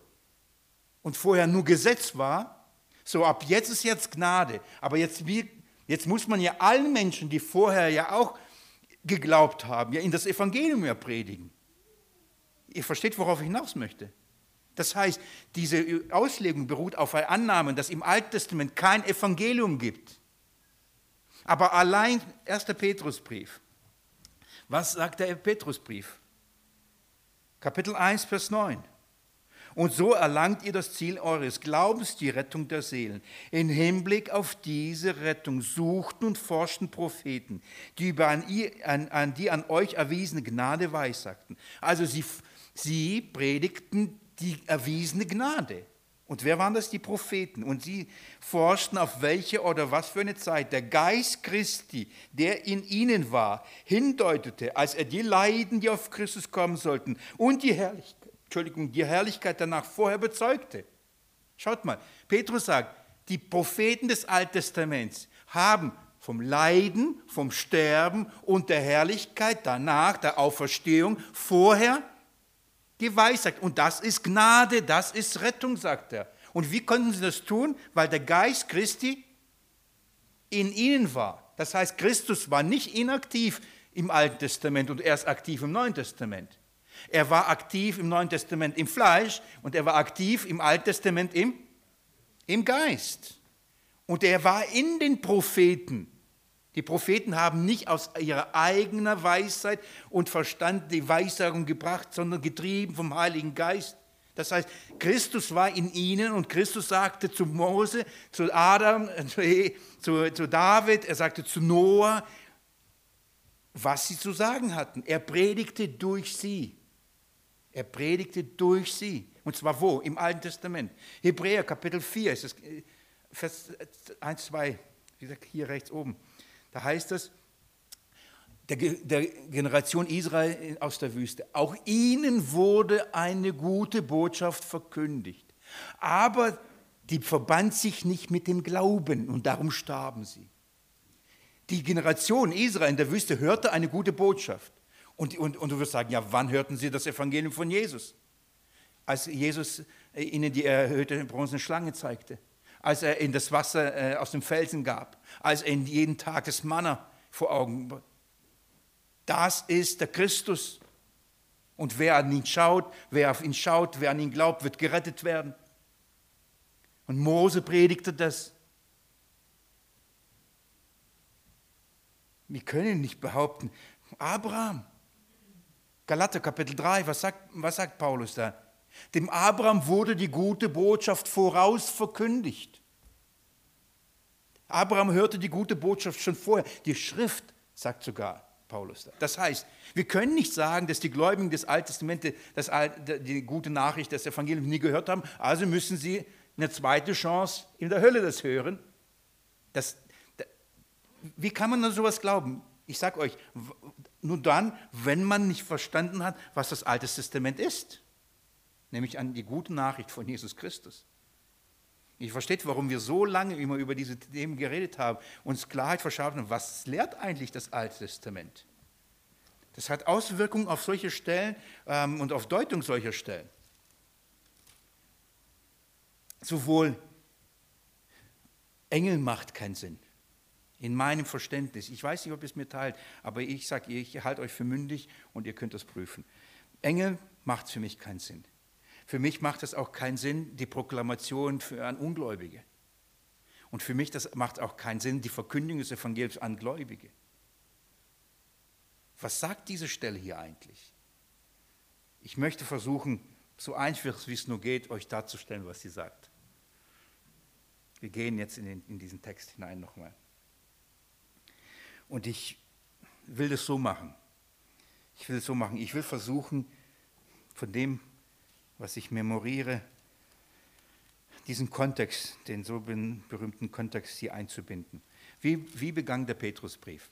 und vorher nur Gesetz war, so ab jetzt ist jetzt Gnade. Aber jetzt muss man ja allen Menschen, die vorher ja auch geglaubt haben, ja in das Evangelium ja predigen. Ihr versteht, worauf ich hinaus möchte. Das heißt, diese Auslegung beruht auf der Annahme, dass im Alten Testament kein Evangelium gibt. Aber allein 1. Petrusbrief. Was sagt der Petrusbrief? Kapitel 1, Vers 9. Und so erlangt ihr das Ziel eures Glaubens, die Rettung der Seelen. In Hinblick auf diese Rettung suchten und forschten Propheten, die an die an euch erwiesene Gnade weissagten. Also sie predigten die erwiesene Gnade. Und wer waren das? Die Propheten. Und sie forschten, auf welche oder was für eine Zeit der Geist Christi, der in ihnen war, hindeutete, als er die Leiden, die auf Christus kommen sollten, und die Herrlichkeit danach vorher bezeugte. Schaut mal, Petrus sagt, die Propheten des Alten Testaments haben vom Leiden, vom Sterben und der Herrlichkeit danach, der Auferstehung, vorher geweissagt. Und das ist Gnade, das ist Rettung, sagt er. Und wie konnten sie das tun? Weil der Geist Christi in ihnen war. Das heißt, Christus war nicht inaktiv im Alten Testament und erst aktiv im Neuen Testament. Er war aktiv im Neuen Testament im Fleisch und er war aktiv im Alten Testament im Geist. Und er war in den Propheten, Die Propheten haben nicht aus ihrer eigenen Weisheit und Verstand die Weissagung gebracht, sondern getrieben vom Heiligen Geist. Das heißt, Christus war in ihnen und Christus sagte zu Mose, zu Adam, zu David, er sagte zu Noah, was sie zu sagen hatten. Er predigte durch sie. Er predigte durch sie. Und zwar wo? Im Alten Testament. Hebräer Kapitel 4, ist es, Vers 1, 2, wie gesagt, hier rechts oben. Da heißt es, der Generation Israel aus der Wüste, auch ihnen wurde eine gute Botschaft verkündigt. Aber die verband sich nicht mit dem Glauben und darum starben sie. Die Generation Israel in der Wüste hörte eine gute Botschaft. Und du wirst sagen, ja, wann hörten sie das Evangelium von Jesus? Als Jesus ihnen die erhöhte bronzene Schlange zeigte, als er ihnen das Wasser aus dem Felsen gab, als er ihnen jeden Tag das Manna vor Augen brachte. Das ist der Christus. Und wer an ihn schaut, wer auf ihn schaut, wer an ihn glaubt, wird gerettet werden. Und Mose predigte das. Wir können nicht behaupten, Abraham, Galater Kapitel 3, was sagt Paulus da? Dem Abraham wurde die gute Botschaft voraus verkündigt. Abraham hörte die gute Botschaft schon vorher. Die Schrift sagt sogar Paulus da. Das heißt, wir können nicht sagen, dass die Gläubigen des Alten Testamentes die gute Nachricht des Evangeliums nie gehört haben, also müssen sie eine zweite Chance in der Hölle das hören. Wie kann man an sowas glauben? Ich sage euch, nur dann, wenn man nicht verstanden hat, was das Alte Testament ist. Nämlich an die gute Nachricht von Jesus Christus. Ihr versteht, warum wir so lange immer über diese Themen geredet haben, uns Klarheit verschaffen haben, was lehrt eigentlich das Alte Testament? Das hat Auswirkungen auf solche Stellen und auf Deutung solcher Stellen. Sowohl Engel macht keinen Sinn. In meinem Verständnis. Ich weiß nicht, ob ihr es mir teilt, aber ich sage, ich halte euch für mündig und ihr könnt das prüfen. Engel macht für mich keinen Sinn. Für mich macht es auch keinen Sinn, die Proklamation an Ungläubige. Und für mich macht auch keinen Sinn, die Verkündigung des Evangeliums an Gläubige. Was sagt diese Stelle hier eigentlich? Ich möchte versuchen, so einfach wie es nur geht, euch darzustellen, was sie sagt. Wir gehen jetzt in diesen Text hinein nochmal. Und ich will das so machen. Ich will versuchen, von dem, was ich memoriere, diesen Kontext, den so berühmten Kontext hier einzubinden. Wie begann der Petrusbrief?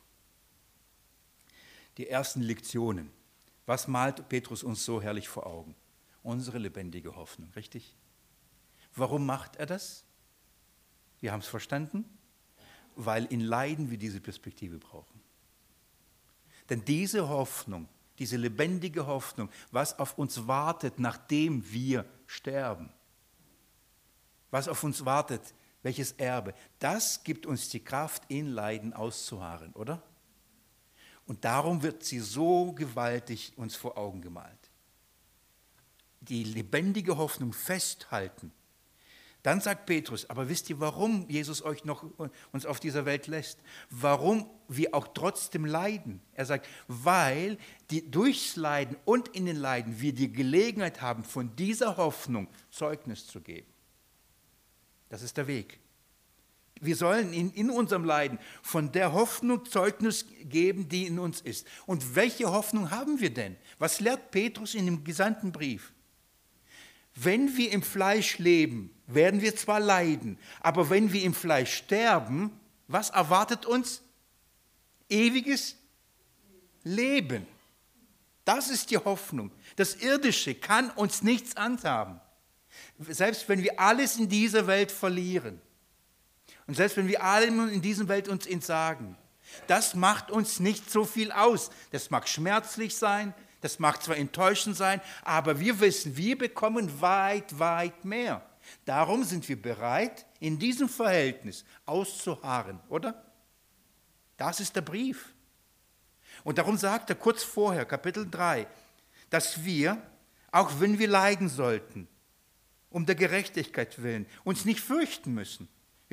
Die ersten Lektionen. Was malt Petrus uns so herrlich vor Augen? Unsere lebendige Hoffnung, richtig? Warum macht er das? Wir haben es verstanden, weil in Leiden wir diese Perspektive brauchen. Denn diese Hoffnung, diese lebendige Hoffnung, was auf uns wartet, nachdem wir sterben, was auf uns wartet, welches Erbe, das gibt uns die Kraft, in Leiden auszuharren, oder? Und darum wird sie so gewaltig uns vor Augen gemalt. Die lebendige Hoffnung festhalten. Dann sagt Petrus, aber wisst ihr, warum Jesus uns auf dieser Welt lässt? Warum wir auch trotzdem leiden? Er sagt, weil durchs Leiden und in den Leiden wir die Gelegenheit haben, von dieser Hoffnung Zeugnis zu geben. Das ist der Weg. Wir sollen in unserem Leiden von der Hoffnung Zeugnis geben, die in uns ist. Und welche Hoffnung haben wir denn? Was lehrt Petrus in dem gesandten Brief? Wenn wir im Fleisch leben, werden wir zwar leiden, aber wenn wir im Fleisch sterben, was erwartet uns? Ewiges Leben. Das ist die Hoffnung. Das Irdische kann uns nichts anhaben. Selbst wenn wir alles in dieser Welt verlieren und selbst wenn wir allem in dieser Welt uns entsagen, das macht uns nicht so viel aus. Das mag schmerzlich sein, das mag zwar enttäuschend sein, aber wir wissen, wir bekommen weit, weit mehr. Darum sind wir bereit, in diesem Verhältnis auszuharren, oder? Das ist der Brief. Und darum sagt er kurz vorher, Kapitel 3, dass wir, auch wenn wir leiden sollten, um der Gerechtigkeit willen, uns nicht fürchten müssen.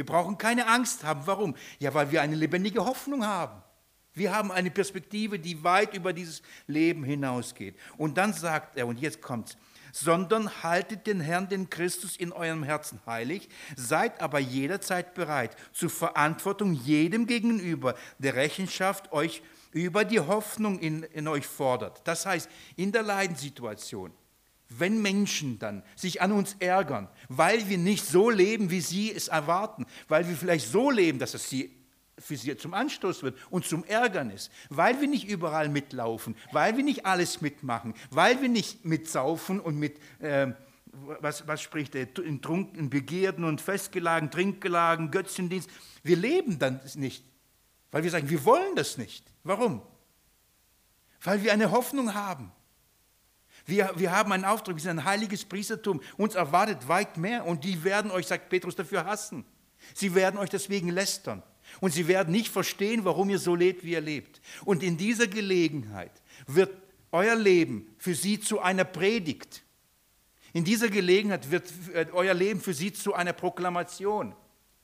Wir brauchen keine Angst haben. Warum? Ja, weil wir eine lebendige Hoffnung haben. Wir haben eine Perspektive, die weit über dieses Leben hinausgeht. Und dann sagt er, und jetzt kommt's, sondern haltet den Herrn, den Christus, in eurem Herzen heilig, seid aber jederzeit bereit zur Verantwortung jedem gegenüber, der Rechenschaft euch über die Hoffnung in euch fordert. Das heißt, in der Leidenssituation, wenn Menschen dann sich an uns ärgern, weil wir nicht so leben, wie sie es erwarten, weil wir vielleicht so leben, dass es für sie zum Anstoß wird und zum Ärgernis, weil wir nicht überall mitlaufen, weil wir nicht alles mitmachen, weil wir nicht mitsaufen und mit, was spricht er, in Trunken, Begierden und Festgelagen, Trinkgelagen, Götzendienst. Wir leben dann nicht, weil wir sagen, wir wollen das nicht. Warum? Weil wir eine Hoffnung haben. Wir haben einen Auftrag, wir sind ein heiliges Priestertum. Uns erwartet weit mehr und die werden euch, sagt Petrus, dafür hassen. Sie werden euch deswegen lästern. Und sie werden nicht verstehen, warum ihr so lebt, wie ihr lebt. Und in dieser Gelegenheit wird euer Leben für sie zu einer Predigt. In dieser Gelegenheit wird euer Leben für sie zu einer Proklamation.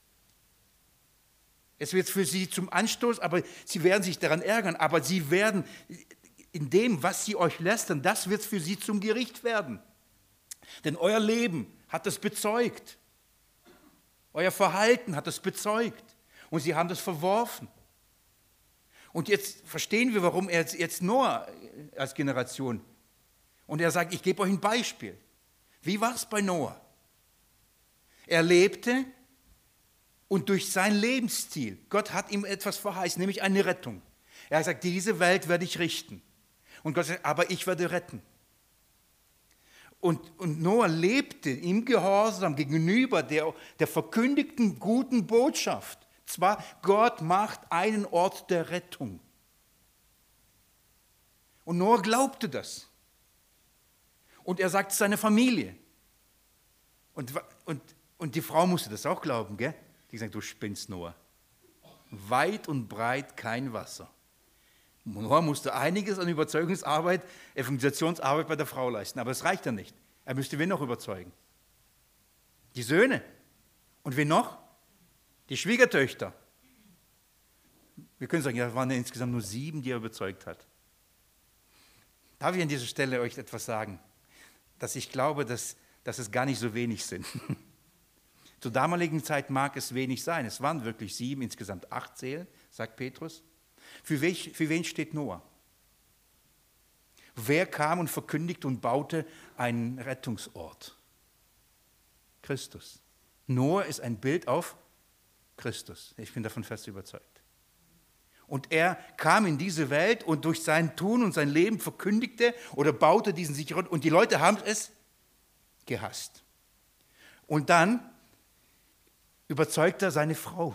Es wird für sie zum Anstoß, aber sie werden sich daran ärgern. Aber sie werden in dem, was sie euch lästern, das wird für sie zum Gericht werden. Denn euer Leben hat das bezeugt. Euer Verhalten hat das bezeugt. Und sie haben das verworfen. Und jetzt verstehen wir, warum er jetzt Noah als Generation. Und er sagt, ich gebe euch ein Beispiel. Wie war es bei Noah? Er lebte und durch sein Lebensstil, Gott hat ihm etwas verheißen, nämlich eine Rettung. Er hat gesagt, diese Welt werde ich richten. Und Gott sagt, aber ich werde retten. Und Noah lebte im Gehorsam gegenüber der verkündigten guten Botschaft. Zwar, Gott macht einen Ort der Rettung. Und Noah glaubte das. Und er sagt seiner Familie. Und die Frau musste das auch glauben, gell? Die sagt, du spinnst, Noah. Weit und breit kein Wasser. Noah musste einiges an Überzeugungsarbeit, Evangelisationsarbeit bei der Frau leisten, aber es reicht ja nicht. Er müsste wen noch überzeugen? Die Söhne. Und wen noch? Die Schwiegertöchter. Wir können sagen, ja, es waren ja insgesamt nur 7, die er überzeugt hat. Darf ich an dieser Stelle euch etwas sagen? Dass ich glaube, dass es gar nicht so wenig sind. Zur damaligen Zeit mag es wenig sein. Es waren wirklich 7, insgesamt 8 Seelen, sagt Petrus. Für wen steht Noah? Wer kam und verkündigte und baute einen Rettungsort? Christus. Noah ist ein Bild auf Christus. Ich bin davon fest überzeugt. Und er kam in diese Welt und durch sein Tun und sein Leben verkündigte oder baute diesen sicheren Ort. Und die Leute haben es gehasst. Und dann überzeugt er seine Frau,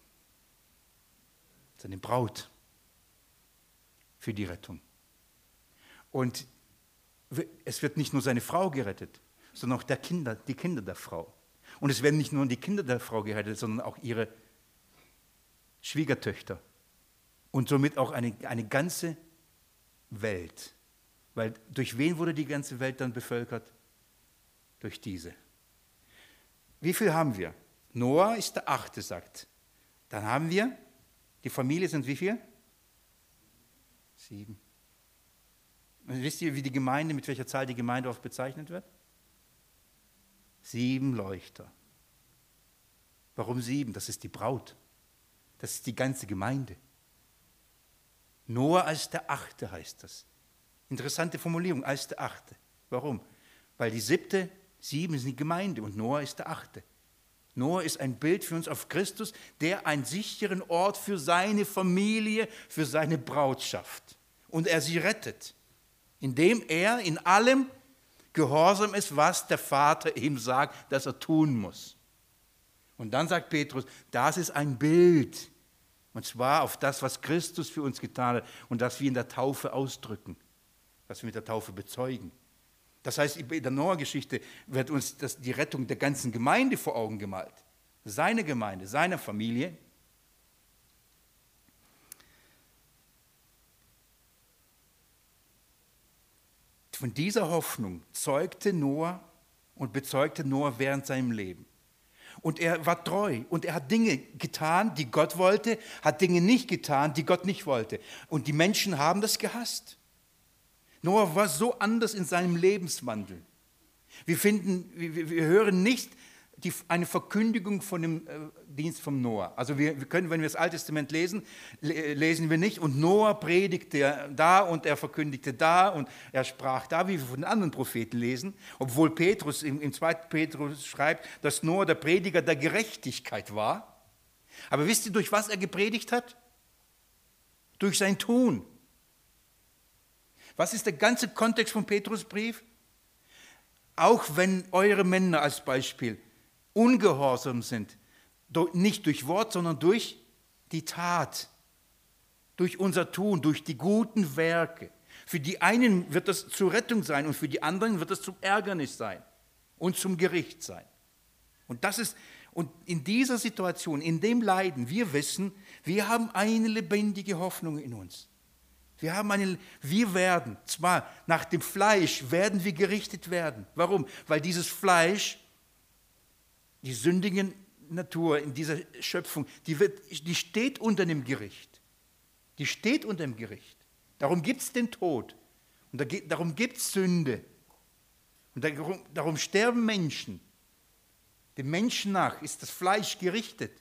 seine Braut, für die Rettung. Und es wird nicht nur seine Frau gerettet, sondern auch die Kinder der Frau. Und es werden nicht nur die Kinder der Frau gerettet, sondern auch ihre Schwiegertöchter. Und somit auch eine ganze Welt. Weil durch wen wurde die ganze Welt dann bevölkert? Durch diese. Wie viel haben wir? Noah ist der 8., sagt. Dann haben wir, die Familie sind wie viel? 7. Und wisst ihr, wie die Gemeinde, mit welcher Zahl die Gemeinde oft bezeichnet wird? 7 Leuchter. Warum 7? Das ist die Braut. Das ist die ganze Gemeinde. Noah als der 8. heißt das. Interessante Formulierung, als der 8. Warum? Weil die 7 ist die Gemeinde und Noah ist der 8. Noah ist ein Bild für uns auf Christus, der einen sicheren Ort für seine Familie, für seine Braut schafft. Und er sie rettet, indem er in allem gehorsam ist, was der Vater ihm sagt, dass er tun muss. Und dann sagt Petrus, das ist ein Bild, und zwar auf das, was Christus für uns getan hat und das wir in der Taufe ausdrücken, was wir mit der Taufe bezeugen. Das heißt, in der Noah-Geschichte wird uns die Rettung der ganzen Gemeinde vor Augen gemalt. Seine Gemeinde, seine Familie. Von dieser Hoffnung zeugte Noah und bezeugte Noah während seinem Leben. Und er war treu und er hat Dinge getan, die Gott wollte, hat Dinge nicht getan, die Gott nicht wollte. Und die Menschen haben das gehasst. Noah war so anders in seinem Lebenswandel. Wir hören nicht eine Verkündigung von dem Dienst von Noah. Also wir können, wenn wir das Alte Testament lesen, lesen wir nicht, und Noah predigte da und er verkündigte da und er sprach da, wie wir von den anderen Propheten lesen, obwohl Petrus im 2. Petrus schreibt, dass Noah der Prediger der Gerechtigkeit war. Aber wisst ihr, durch was er gepredigt hat? Durch sein Tun. Was ist der ganze Kontext vom Petrusbrief? Auch wenn eure Männer als Beispiel ungehorsam sind, nicht durch Wort, sondern durch die Tat, durch unser Tun, durch die guten Werke. Für die einen wird das zur Rettung sein und für die anderen wird das zum Ärgernis sein und zum Gericht sein. Und in dieser Situation, in dem Leiden, wir wissen, wir haben eine lebendige Hoffnung in uns. Wir werden, zwar nach dem Fleisch werden wir gerichtet werden. Warum? Weil dieses Fleisch, die sündige Natur in dieser Schöpfung, die steht unter dem Gericht. Die steht unter dem Gericht. Darum gibt es den Tod. Und darum gibt es Sünde. Und darum sterben Menschen. Dem Menschen nach ist das Fleisch gerichtet.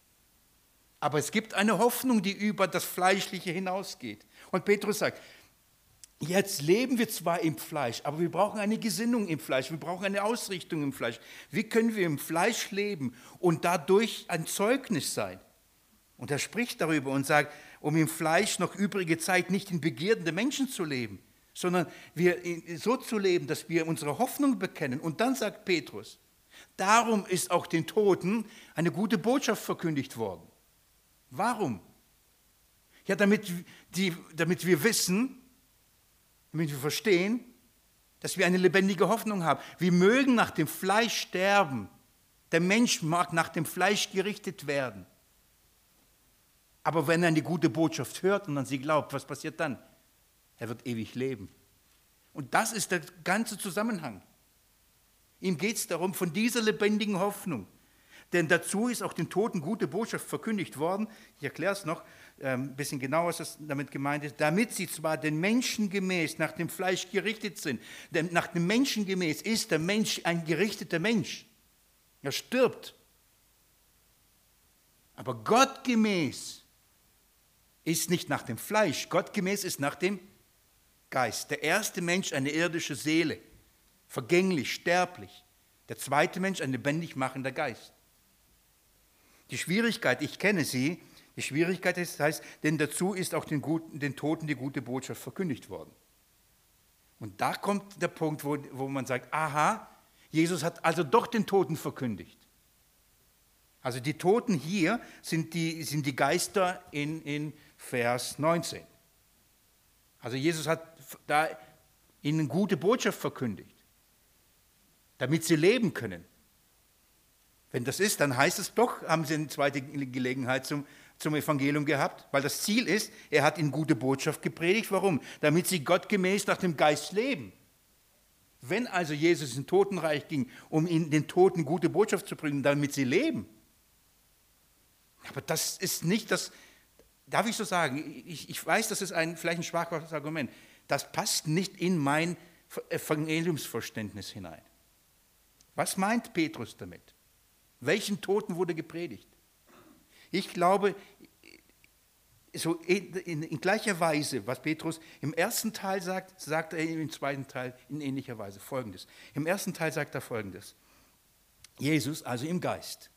Aber es gibt eine Hoffnung, die über das Fleischliche hinausgeht. Und Petrus sagt, jetzt leben wir zwar im Fleisch, aber wir brauchen eine Gesinnung im Fleisch, wir brauchen eine Ausrichtung im Fleisch. Wie können wir im Fleisch leben und dadurch ein Zeugnis sein? Und er spricht darüber und sagt, um im Fleisch noch übrige Zeit nicht in Begierden der Menschen zu leben, sondern so zu leben, dass wir unsere Hoffnung bekennen. Und dann sagt Petrus, darum ist auch den Toten eine gute Botschaft verkündigt worden. Warum? Ja, damit wir wissen, damit wir verstehen, dass wir eine lebendige Hoffnung haben. Wir mögen nach dem Fleisch sterben. Der Mensch mag nach dem Fleisch gerichtet werden. Aber wenn er eine gute Botschaft hört und an sie glaubt, was passiert dann? Er wird ewig leben. Und das ist der ganze Zusammenhang. Ihm geht es darum, von dieser lebendigen Hoffnung. Denn dazu ist auch den Toten gute Botschaft verkündigt worden. Ich erkläre es noch ein bisschen genauer, was damit gemeint ist. Damit sie zwar den Menschen gemäß nach dem Fleisch gerichtet sind. Denn nach dem Menschen gemäß ist der Mensch ein gerichteter Mensch. Er stirbt. Aber Gott gemäß ist nicht nach dem Fleisch. Gott gemäß ist nach dem Geist. Der erste Mensch eine irdische Seele. Vergänglich, sterblich. Der zweite Mensch ein lebendig machender Geist. Die Schwierigkeit, ich kenne sie, die Schwierigkeit heißt, denn dazu ist auch den Toten die gute Botschaft verkündigt worden. Und da kommt der Punkt, wo man sagt, aha, Jesus hat also doch den Toten verkündigt. Also die Toten hier sind die Geister in Vers 19. Also Jesus hat da ihnen gute Botschaft verkündigt, damit sie leben können. Wenn das ist, dann heißt es doch, haben sie eine zweite Gelegenheit zum Evangelium gehabt, weil das Ziel ist, er hat ihnen gute Botschaft gepredigt. Warum? Damit sie gottgemäß nach dem Geist leben. Wenn also Jesus ins Totenreich ging, um ihnen den Toten gute Botschaft zu bringen, damit sie leben. Aber das ist nicht das, darf ich so sagen, ich weiß, das ist vielleicht ein schwaches Argument, das passt nicht in mein Evangeliumsverständnis hinein. Was meint Petrus damit? Welchen Toten wurde gepredigt? Ich glaube, so in gleicher Weise, was Petrus im ersten Teil sagt, sagt er im zweiten Teil in ähnlicher Weise Folgendes. Im ersten Teil sagt er Folgendes. Jesus, also im Geist,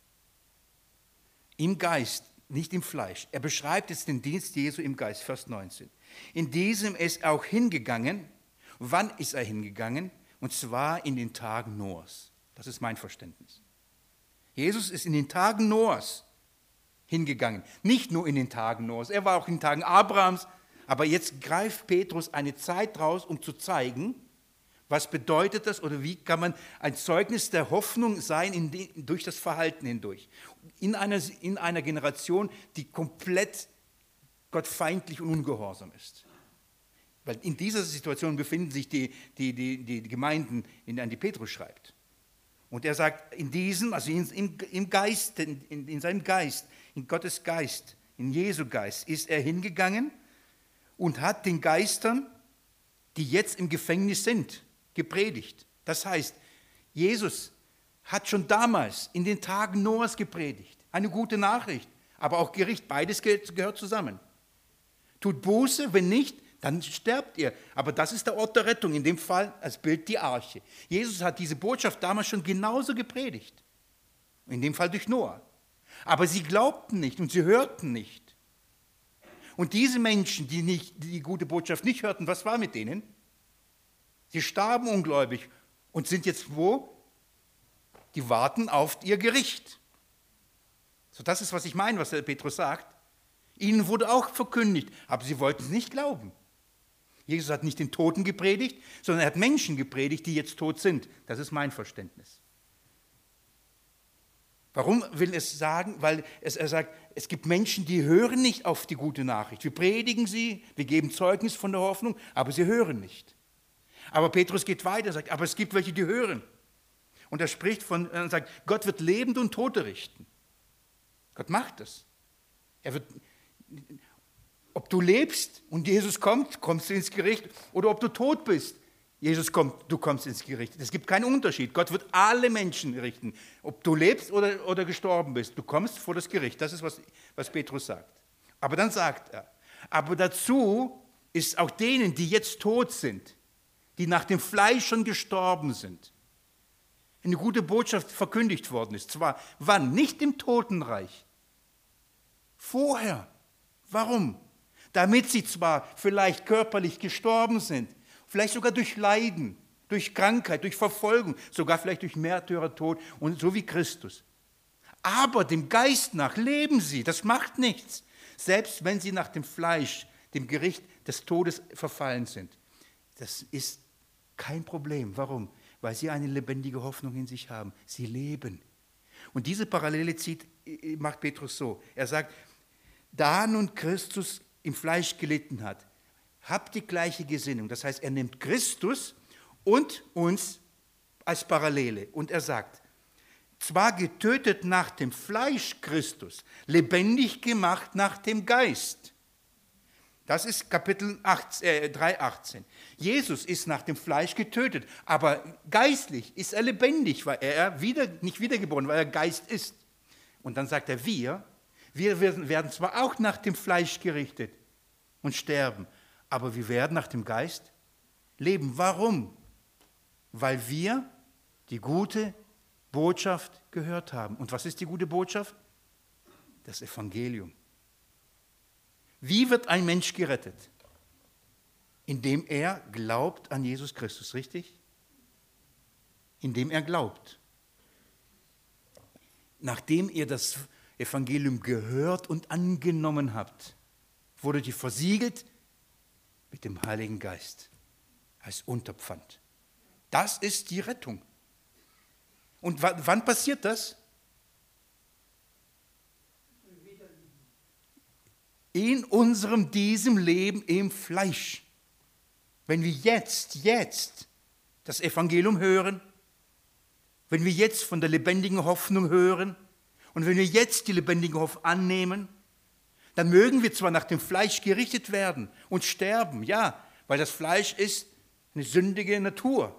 nicht im Fleisch. Er beschreibt jetzt den Dienst Jesu im Geist, Vers 19. In diesem ist er auch hingegangen. Wann ist er hingegangen? Und zwar in den Tagen Noahs. Das ist mein Verständnis. Jesus ist in den Tagen Noahs hingegangen. Nicht nur in den Tagen Noahs, er war auch in den Tagen Abrahams. Aber jetzt greift Petrus eine Zeit raus, um zu zeigen, was bedeutet das oder wie kann man ein Zeugnis der Hoffnung sein durch das Verhalten hindurch. In einer Generation, die komplett gottfeindlich und ungehorsam ist. Weil in dieser Situation befinden sich die Gemeinden, an die Petrus schreibt. Und er sagt, in diesem, also im Geist, in seinem Geist, in Gottes Geist, in Jesu Geist, ist er hingegangen und hat den Geistern, die jetzt im Gefängnis sind, gepredigt. Das heißt, Jesus hat schon damals in den Tagen Noahs gepredigt. Eine gute Nachricht, aber auch Gericht, beides gehört zusammen. Tut Buße, wenn nicht, dann sterbt ihr. Aber das ist der Ort der Rettung, in dem Fall als Bild die Arche. Jesus hat diese Botschaft damals schon genauso gepredigt. In dem Fall durch Noah. Aber sie glaubten nicht und sie hörten nicht. Und diese Menschen, die gute Botschaft nicht hörten, was war mit denen? Sie starben ungläubig und sind jetzt wo? Die warten auf ihr Gericht. So, das ist, was ich meine, was der Petrus sagt. Ihnen wurde auch verkündigt, aber sie wollten es nicht glauben. Jesus hat nicht den Toten gepredigt, sondern er hat Menschen gepredigt, die jetzt tot sind. Das ist mein Verständnis. Warum will es sagen? Weil er sagt, es gibt Menschen, die hören nicht auf die gute Nachricht. Wir predigen sie, wir geben Zeugnis von der Hoffnung, aber sie hören nicht. Aber Petrus geht weiter, sagt, aber es gibt welche, die hören. Und er spricht er sagt, Gott wird Lebende und Tote richten. Gott macht das. Ob du lebst und Jesus kommt, kommst du ins Gericht, oder ob du tot bist, Jesus kommt, du kommst ins Gericht. Es gibt keinen Unterschied. Gott wird alle Menschen richten. Ob du lebst oder gestorben bist, du kommst vor das Gericht. Das ist, was Petrus sagt. Aber dann sagt er, aber dazu ist auch denen, die jetzt tot sind, die nach dem Fleisch schon gestorben sind, eine gute Botschaft verkündigt worden ist. Zwar wann? Nicht im Totenreich. Vorher. Warum? Damit sie zwar vielleicht körperlich gestorben sind, vielleicht sogar durch Leiden, durch Krankheit, durch Verfolgung, sogar vielleicht durch Märtyrertod und so wie Christus. Aber dem Geist nach leben sie, das macht nichts, selbst wenn sie nach dem Fleisch, dem Gericht des Todes verfallen sind. Das ist kein Problem. Warum? Weil sie eine lebendige Hoffnung in sich haben. Sie leben. Und diese Parallele macht Petrus so. Er sagt, da nun Christus im Fleisch gelitten hat, habt die gleiche Gesinnung. Das heißt, er nimmt Christus und uns als Parallele. Und er sagt, zwar getötet nach dem Fleisch Christus, lebendig gemacht nach dem Geist. Das ist Kapitel 3,18. Jesus ist nach dem Fleisch getötet, aber geistlich ist er lebendig, weil er nicht wiedergeboren, weil er Geist ist. Und dann sagt er, wir werden zwar auch nach dem Fleisch gerichtet und sterben, aber wir werden nach dem Geist leben. Warum? Weil wir die gute Botschaft gehört haben. Und was ist die gute Botschaft? Das Evangelium. Wie wird ein Mensch gerettet? Indem er glaubt an Jesus Christus, richtig? Indem er glaubt. Nachdem ihr das Evangelium gehört und angenommen habt, wurdet ihr versiegelt mit dem Heiligen Geist als Unterpfand. Das ist die Rettung. Und wann passiert das? In diesem Leben im Fleisch. Wenn wir jetzt das Evangelium hören, wenn wir jetzt von der lebendigen Hoffnung hören und wenn wir jetzt die lebendige Hoffnung annehmen, dann mögen wir zwar nach dem Fleisch gerichtet werden und sterben, ja, weil das Fleisch ist eine sündige Natur.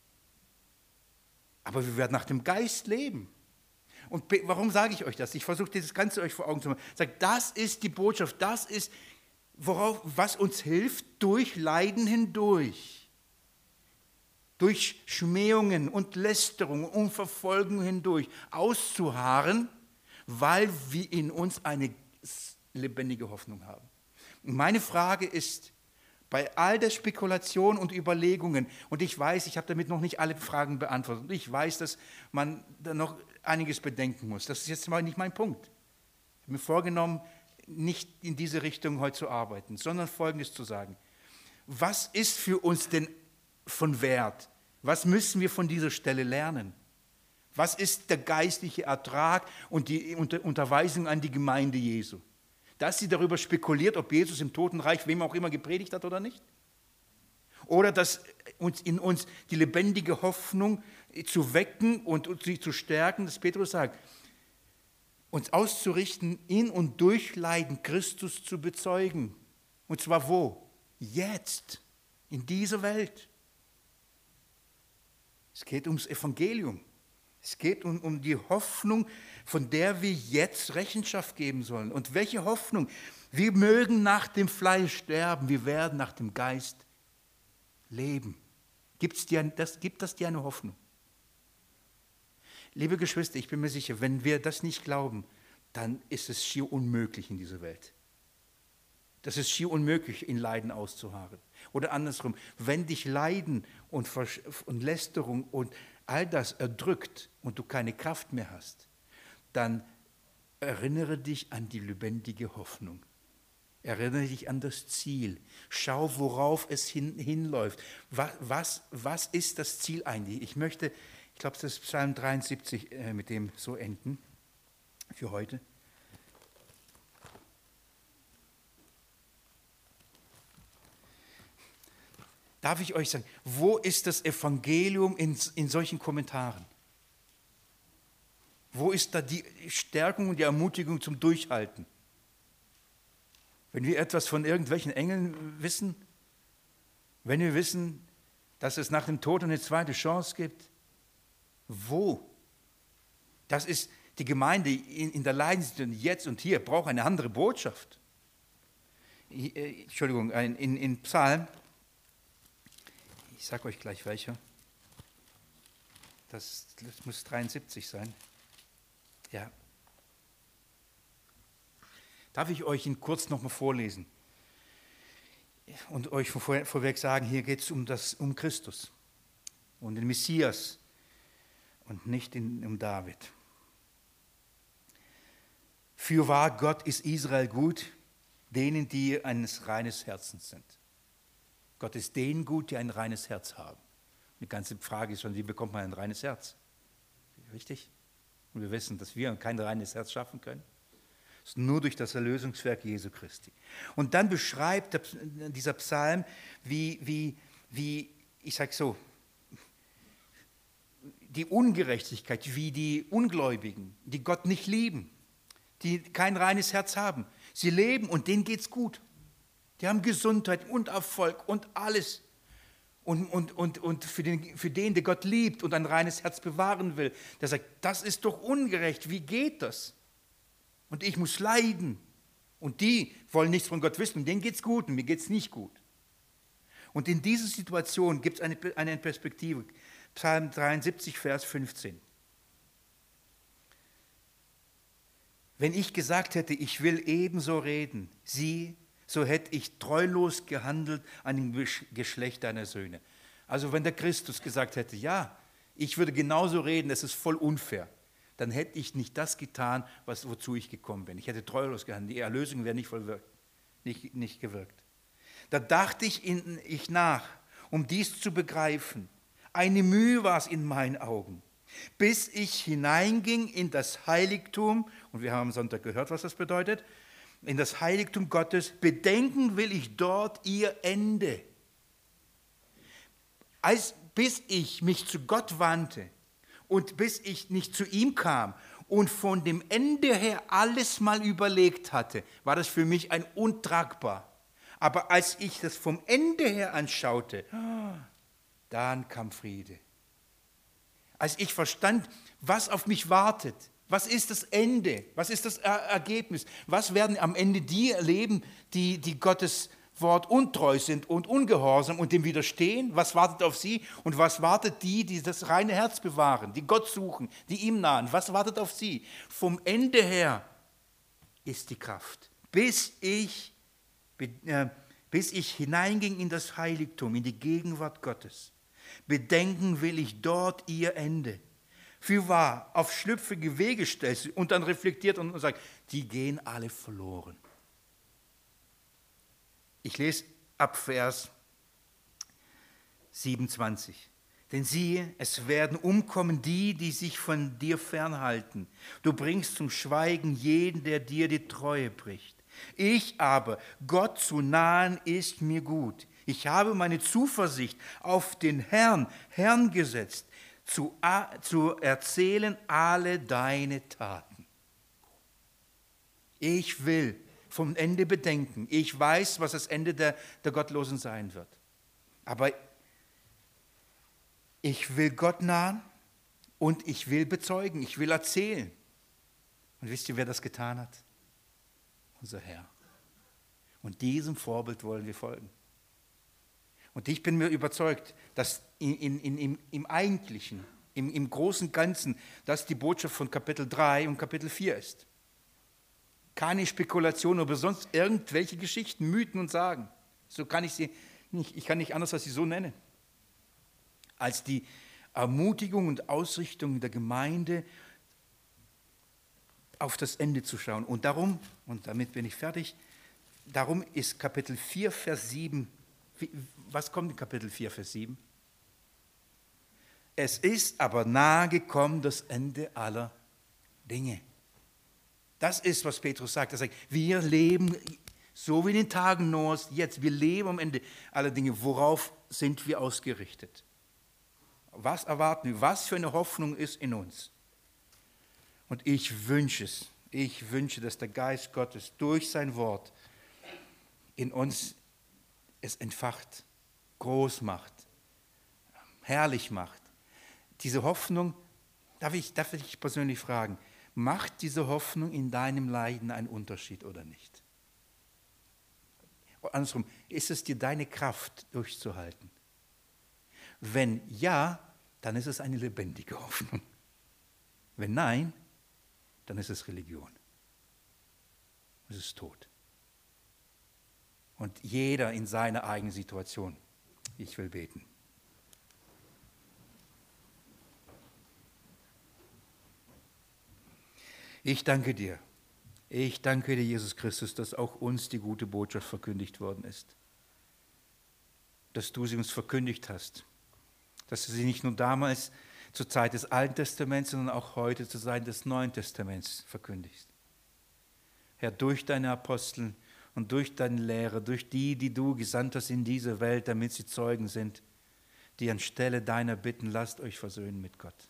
Aber wir werden nach dem Geist leben. Und warum sage ich euch das? Ich versuche das Ganze euch vor Augen zu machen. Ich sage, das ist die Botschaft, das ist, was uns hilft, durch Leiden hindurch, durch Schmähungen und Lästerungen und Verfolgung hindurch auszuharren, weil wir in uns eine lebendige Hoffnung haben. Und meine Frage ist, bei all der Spekulation und Überlegungen, und ich weiß, ich habe damit noch nicht alle Fragen beantwortet, und ich weiß, dass man da noch einiges bedenken muss. Das ist jetzt mal nicht mein Punkt. Ich habe mir vorgenommen, nicht in diese Richtung heute zu arbeiten, sondern Folgendes zu sagen. Was ist für uns denn von Wert? Was müssen wir von dieser Stelle lernen? Was ist der geistliche Ertrag und die Unterweisung an die Gemeinde Jesu? Dass sie darüber spekuliert, ob Jesus im Totenreich wem auch immer gepredigt hat oder nicht? Oder dass in uns die lebendige Hoffnung zu wecken und sie zu stärken, dass Petrus sagt, uns auszurichten, in und durch Leiden Christus zu bezeugen. Und zwar wo? Jetzt, in dieser Welt. Es geht ums Evangelium. Es geht um die Hoffnung, von der wir jetzt Rechenschaft geben sollen. Und welche Hoffnung? Wir mögen nach dem Fleisch sterben, wir werden nach dem Geist leben. Gibt das dir eine Hoffnung? Liebe Geschwister, ich bin mir sicher, wenn wir das nicht glauben, dann ist es schier unmöglich in dieser Welt. Das ist schier unmöglich, in Leiden auszuharren. Oder andersrum, wenn dich Leiden und Lästerung und all das erdrückt und du keine Kraft mehr hast, dann erinnere dich an die lebendige Hoffnung. Erinnere dich an das Ziel. Schau, worauf es hinläuft. Was ist das Ziel eigentlich? Ich glaube, das ist Psalm 73, mit dem so enden für heute. Darf ich euch sagen, wo ist das Evangelium in solchen Kommentaren? Wo ist da die Stärkung und die Ermutigung zum Durchhalten? Wenn wir etwas von irgendwelchen Engeln wissen, wenn wir wissen, dass es nach dem Tod eine zweite Chance gibt, wo? Das ist die Gemeinde in der Leidenssituation jetzt und hier, braucht eine andere Botschaft. Entschuldigung, in Psalm, ich sage euch gleich welcher, das muss 73 sein. Ja. Darf ich euch ihn kurz nochmal vorlesen und euch vorweg sagen, hier geht es um Christus und den Messias und nicht um David. Fürwahr, Gott ist Israel gut, denen, die eines reines Herzens sind. Gott ist denen gut, die ein reines Herz haben. Die ganze Frage ist schon, wie bekommt man ein reines Herz? Richtig? Und wir wissen, dass wir kein reines Herz schaffen können. Es ist nur durch das Erlösungswerk Jesu Christi. Und dann beschreibt dieser Psalm, wie ich sage so, die Ungerechtigkeit, wie die Ungläubigen, die Gott nicht lieben, die kein reines Herz haben. Sie leben und denen geht es gut. Die haben Gesundheit und Erfolg und alles. Und für den, der Gott liebt und ein reines Herz bewahren will, der sagt, das ist doch ungerecht, wie geht das? Und ich muss leiden. Und die wollen nichts von Gott wissen und denen geht es gut und mir geht es nicht gut. Und in dieser Situation gibt es eine Perspektive. Psalm 73, Vers 15. Wenn ich gesagt hätte, ich will ebenso reden, so hätte ich treulos gehandelt an dem Geschlecht deiner Söhne. Also wenn der Christus gesagt hätte, ja, ich würde genauso reden, das ist voll unfair, dann hätte ich nicht das getan, wozu ich gekommen bin. Ich hätte treulos gehandelt, die Erlösung wäre nicht gewirkt. Da dachte ich nach, um dies zu begreifen. Eine Mühe war es in meinen Augen, bis ich hineinging in das Heiligtum, und wir haben am Sonntag gehört, was das bedeutet, in das Heiligtum Gottes, bedenken will ich dort ihr Ende. Bis ich mich zu Gott wandte und bis ich nicht zu ihm kam und von dem Ende her alles mal überlegt hatte, war das für mich ein untragbar. Aber als ich das vom Ende her anschaute, dann kam Friede. Als ich verstand, was auf mich wartet, was ist das Ende, was ist das Ergebnis, was werden am Ende die erleben, die Gottes Wort untreu sind und ungehorsam und dem widerstehen, was wartet auf sie und was wartet die das reine Herz bewahren, die Gott suchen, die ihm nahen, was wartet auf sie? Vom Ende her ist die Kraft, bis ich hineinging in das Heiligtum, in die Gegenwart Gottes. Bedenken will ich dort ihr Ende. Fürwahr, auf schlüpfrige Wege stellst du und dann reflektiert und sagt, die gehen alle verloren. Ich lese ab Vers 27. Denn siehe, es werden umkommen die sich von dir fernhalten. Du bringst zum Schweigen jeden, der dir die Treue bricht. Ich aber, Gott zu nahen, ist mir gut. Ich habe meine Zuversicht auf den Herrn gesetzt. zu erzählen alle deine Taten. Ich will vom Ende bedenken. Ich weiß, was das Ende der Gottlosen sein wird. Aber ich will Gott nahen und ich will bezeugen, ich will erzählen. Und wisst ihr, wer das getan hat? Unser Herr. Und diesem Vorbild wollen wir folgen. Und ich bin mir überzeugt, dass im Eigentlichen, im großen Ganzen, das die Botschaft von Kapitel 3 und Kapitel 4 ist. Keine Spekulation oder sonst irgendwelche Geschichten, Mythen und Sagen. So kann ich sie nicht, ich kann nicht anders als sie so nennen. Als die Ermutigung und Ausrichtung der Gemeinde auf das Ende zu schauen. Und darum, und damit bin ich fertig, darum ist Kapitel 4, Vers 7, was kommt in Kapitel 4, Vers 7? Es ist aber nahe gekommen das Ende aller Dinge. Das ist, was Petrus sagt. Er sagt, wir leben so wie in den Tagen Noahs jetzt. Wir leben am Ende aller Dinge. Worauf sind wir ausgerichtet? Was erwarten wir? Was für eine Hoffnung ist in uns? Und ich wünsche, dass der Geist Gottes durch sein Wort in uns es entfacht, groß macht, herrlich macht. Diese Hoffnung, darf ich persönlich fragen, macht diese Hoffnung in deinem Leiden einen Unterschied oder nicht? Andersrum, ist es dir deine Kraft durchzuhalten? Wenn ja, dann ist es eine lebendige Hoffnung. Wenn nein, dann ist es Religion. Es ist Tod. Und jeder in seiner eigenen Situation. Ich will beten. Ich danke dir. Ich danke dir, Jesus Christus, dass auch uns die gute Botschaft verkündigt worden ist. Dass du sie uns verkündigt hast. Dass du sie nicht nur damals zur Zeit des Alten Testaments, sondern auch heute zur Zeit des Neuen Testaments verkündigst. Herr, durch deine Apostel und durch deine Lehre, durch die du gesandt hast in diese Welt, damit sie Zeugen sind, die anstelle deiner bitten, lasst euch versöhnen mit Gott.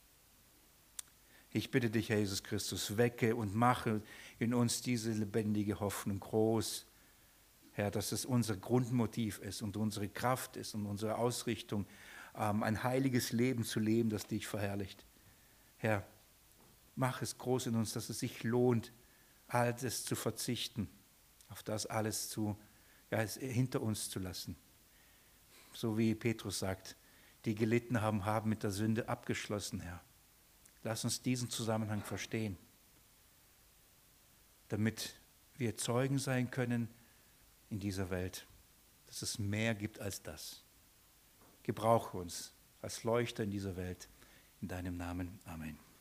Ich bitte dich, Herr Jesus Christus, wecke und mache in uns diese lebendige Hoffnung groß, Herr, dass es unser Grundmotiv ist und unsere Kraft ist und unsere Ausrichtung, ein heiliges Leben zu leben, das dich verherrlicht. Herr, mach es groß in uns, dass es sich lohnt, alles zu verzichten, auf das alles hinter uns zu lassen. So wie Petrus sagt, die gelitten haben mit der Sünde abgeschlossen, Herr. Lass uns diesen Zusammenhang verstehen, damit wir Zeugen sein können in dieser Welt, dass es mehr gibt als das. Gebrauche uns als Leuchter in dieser Welt. In deinem Namen. Amen.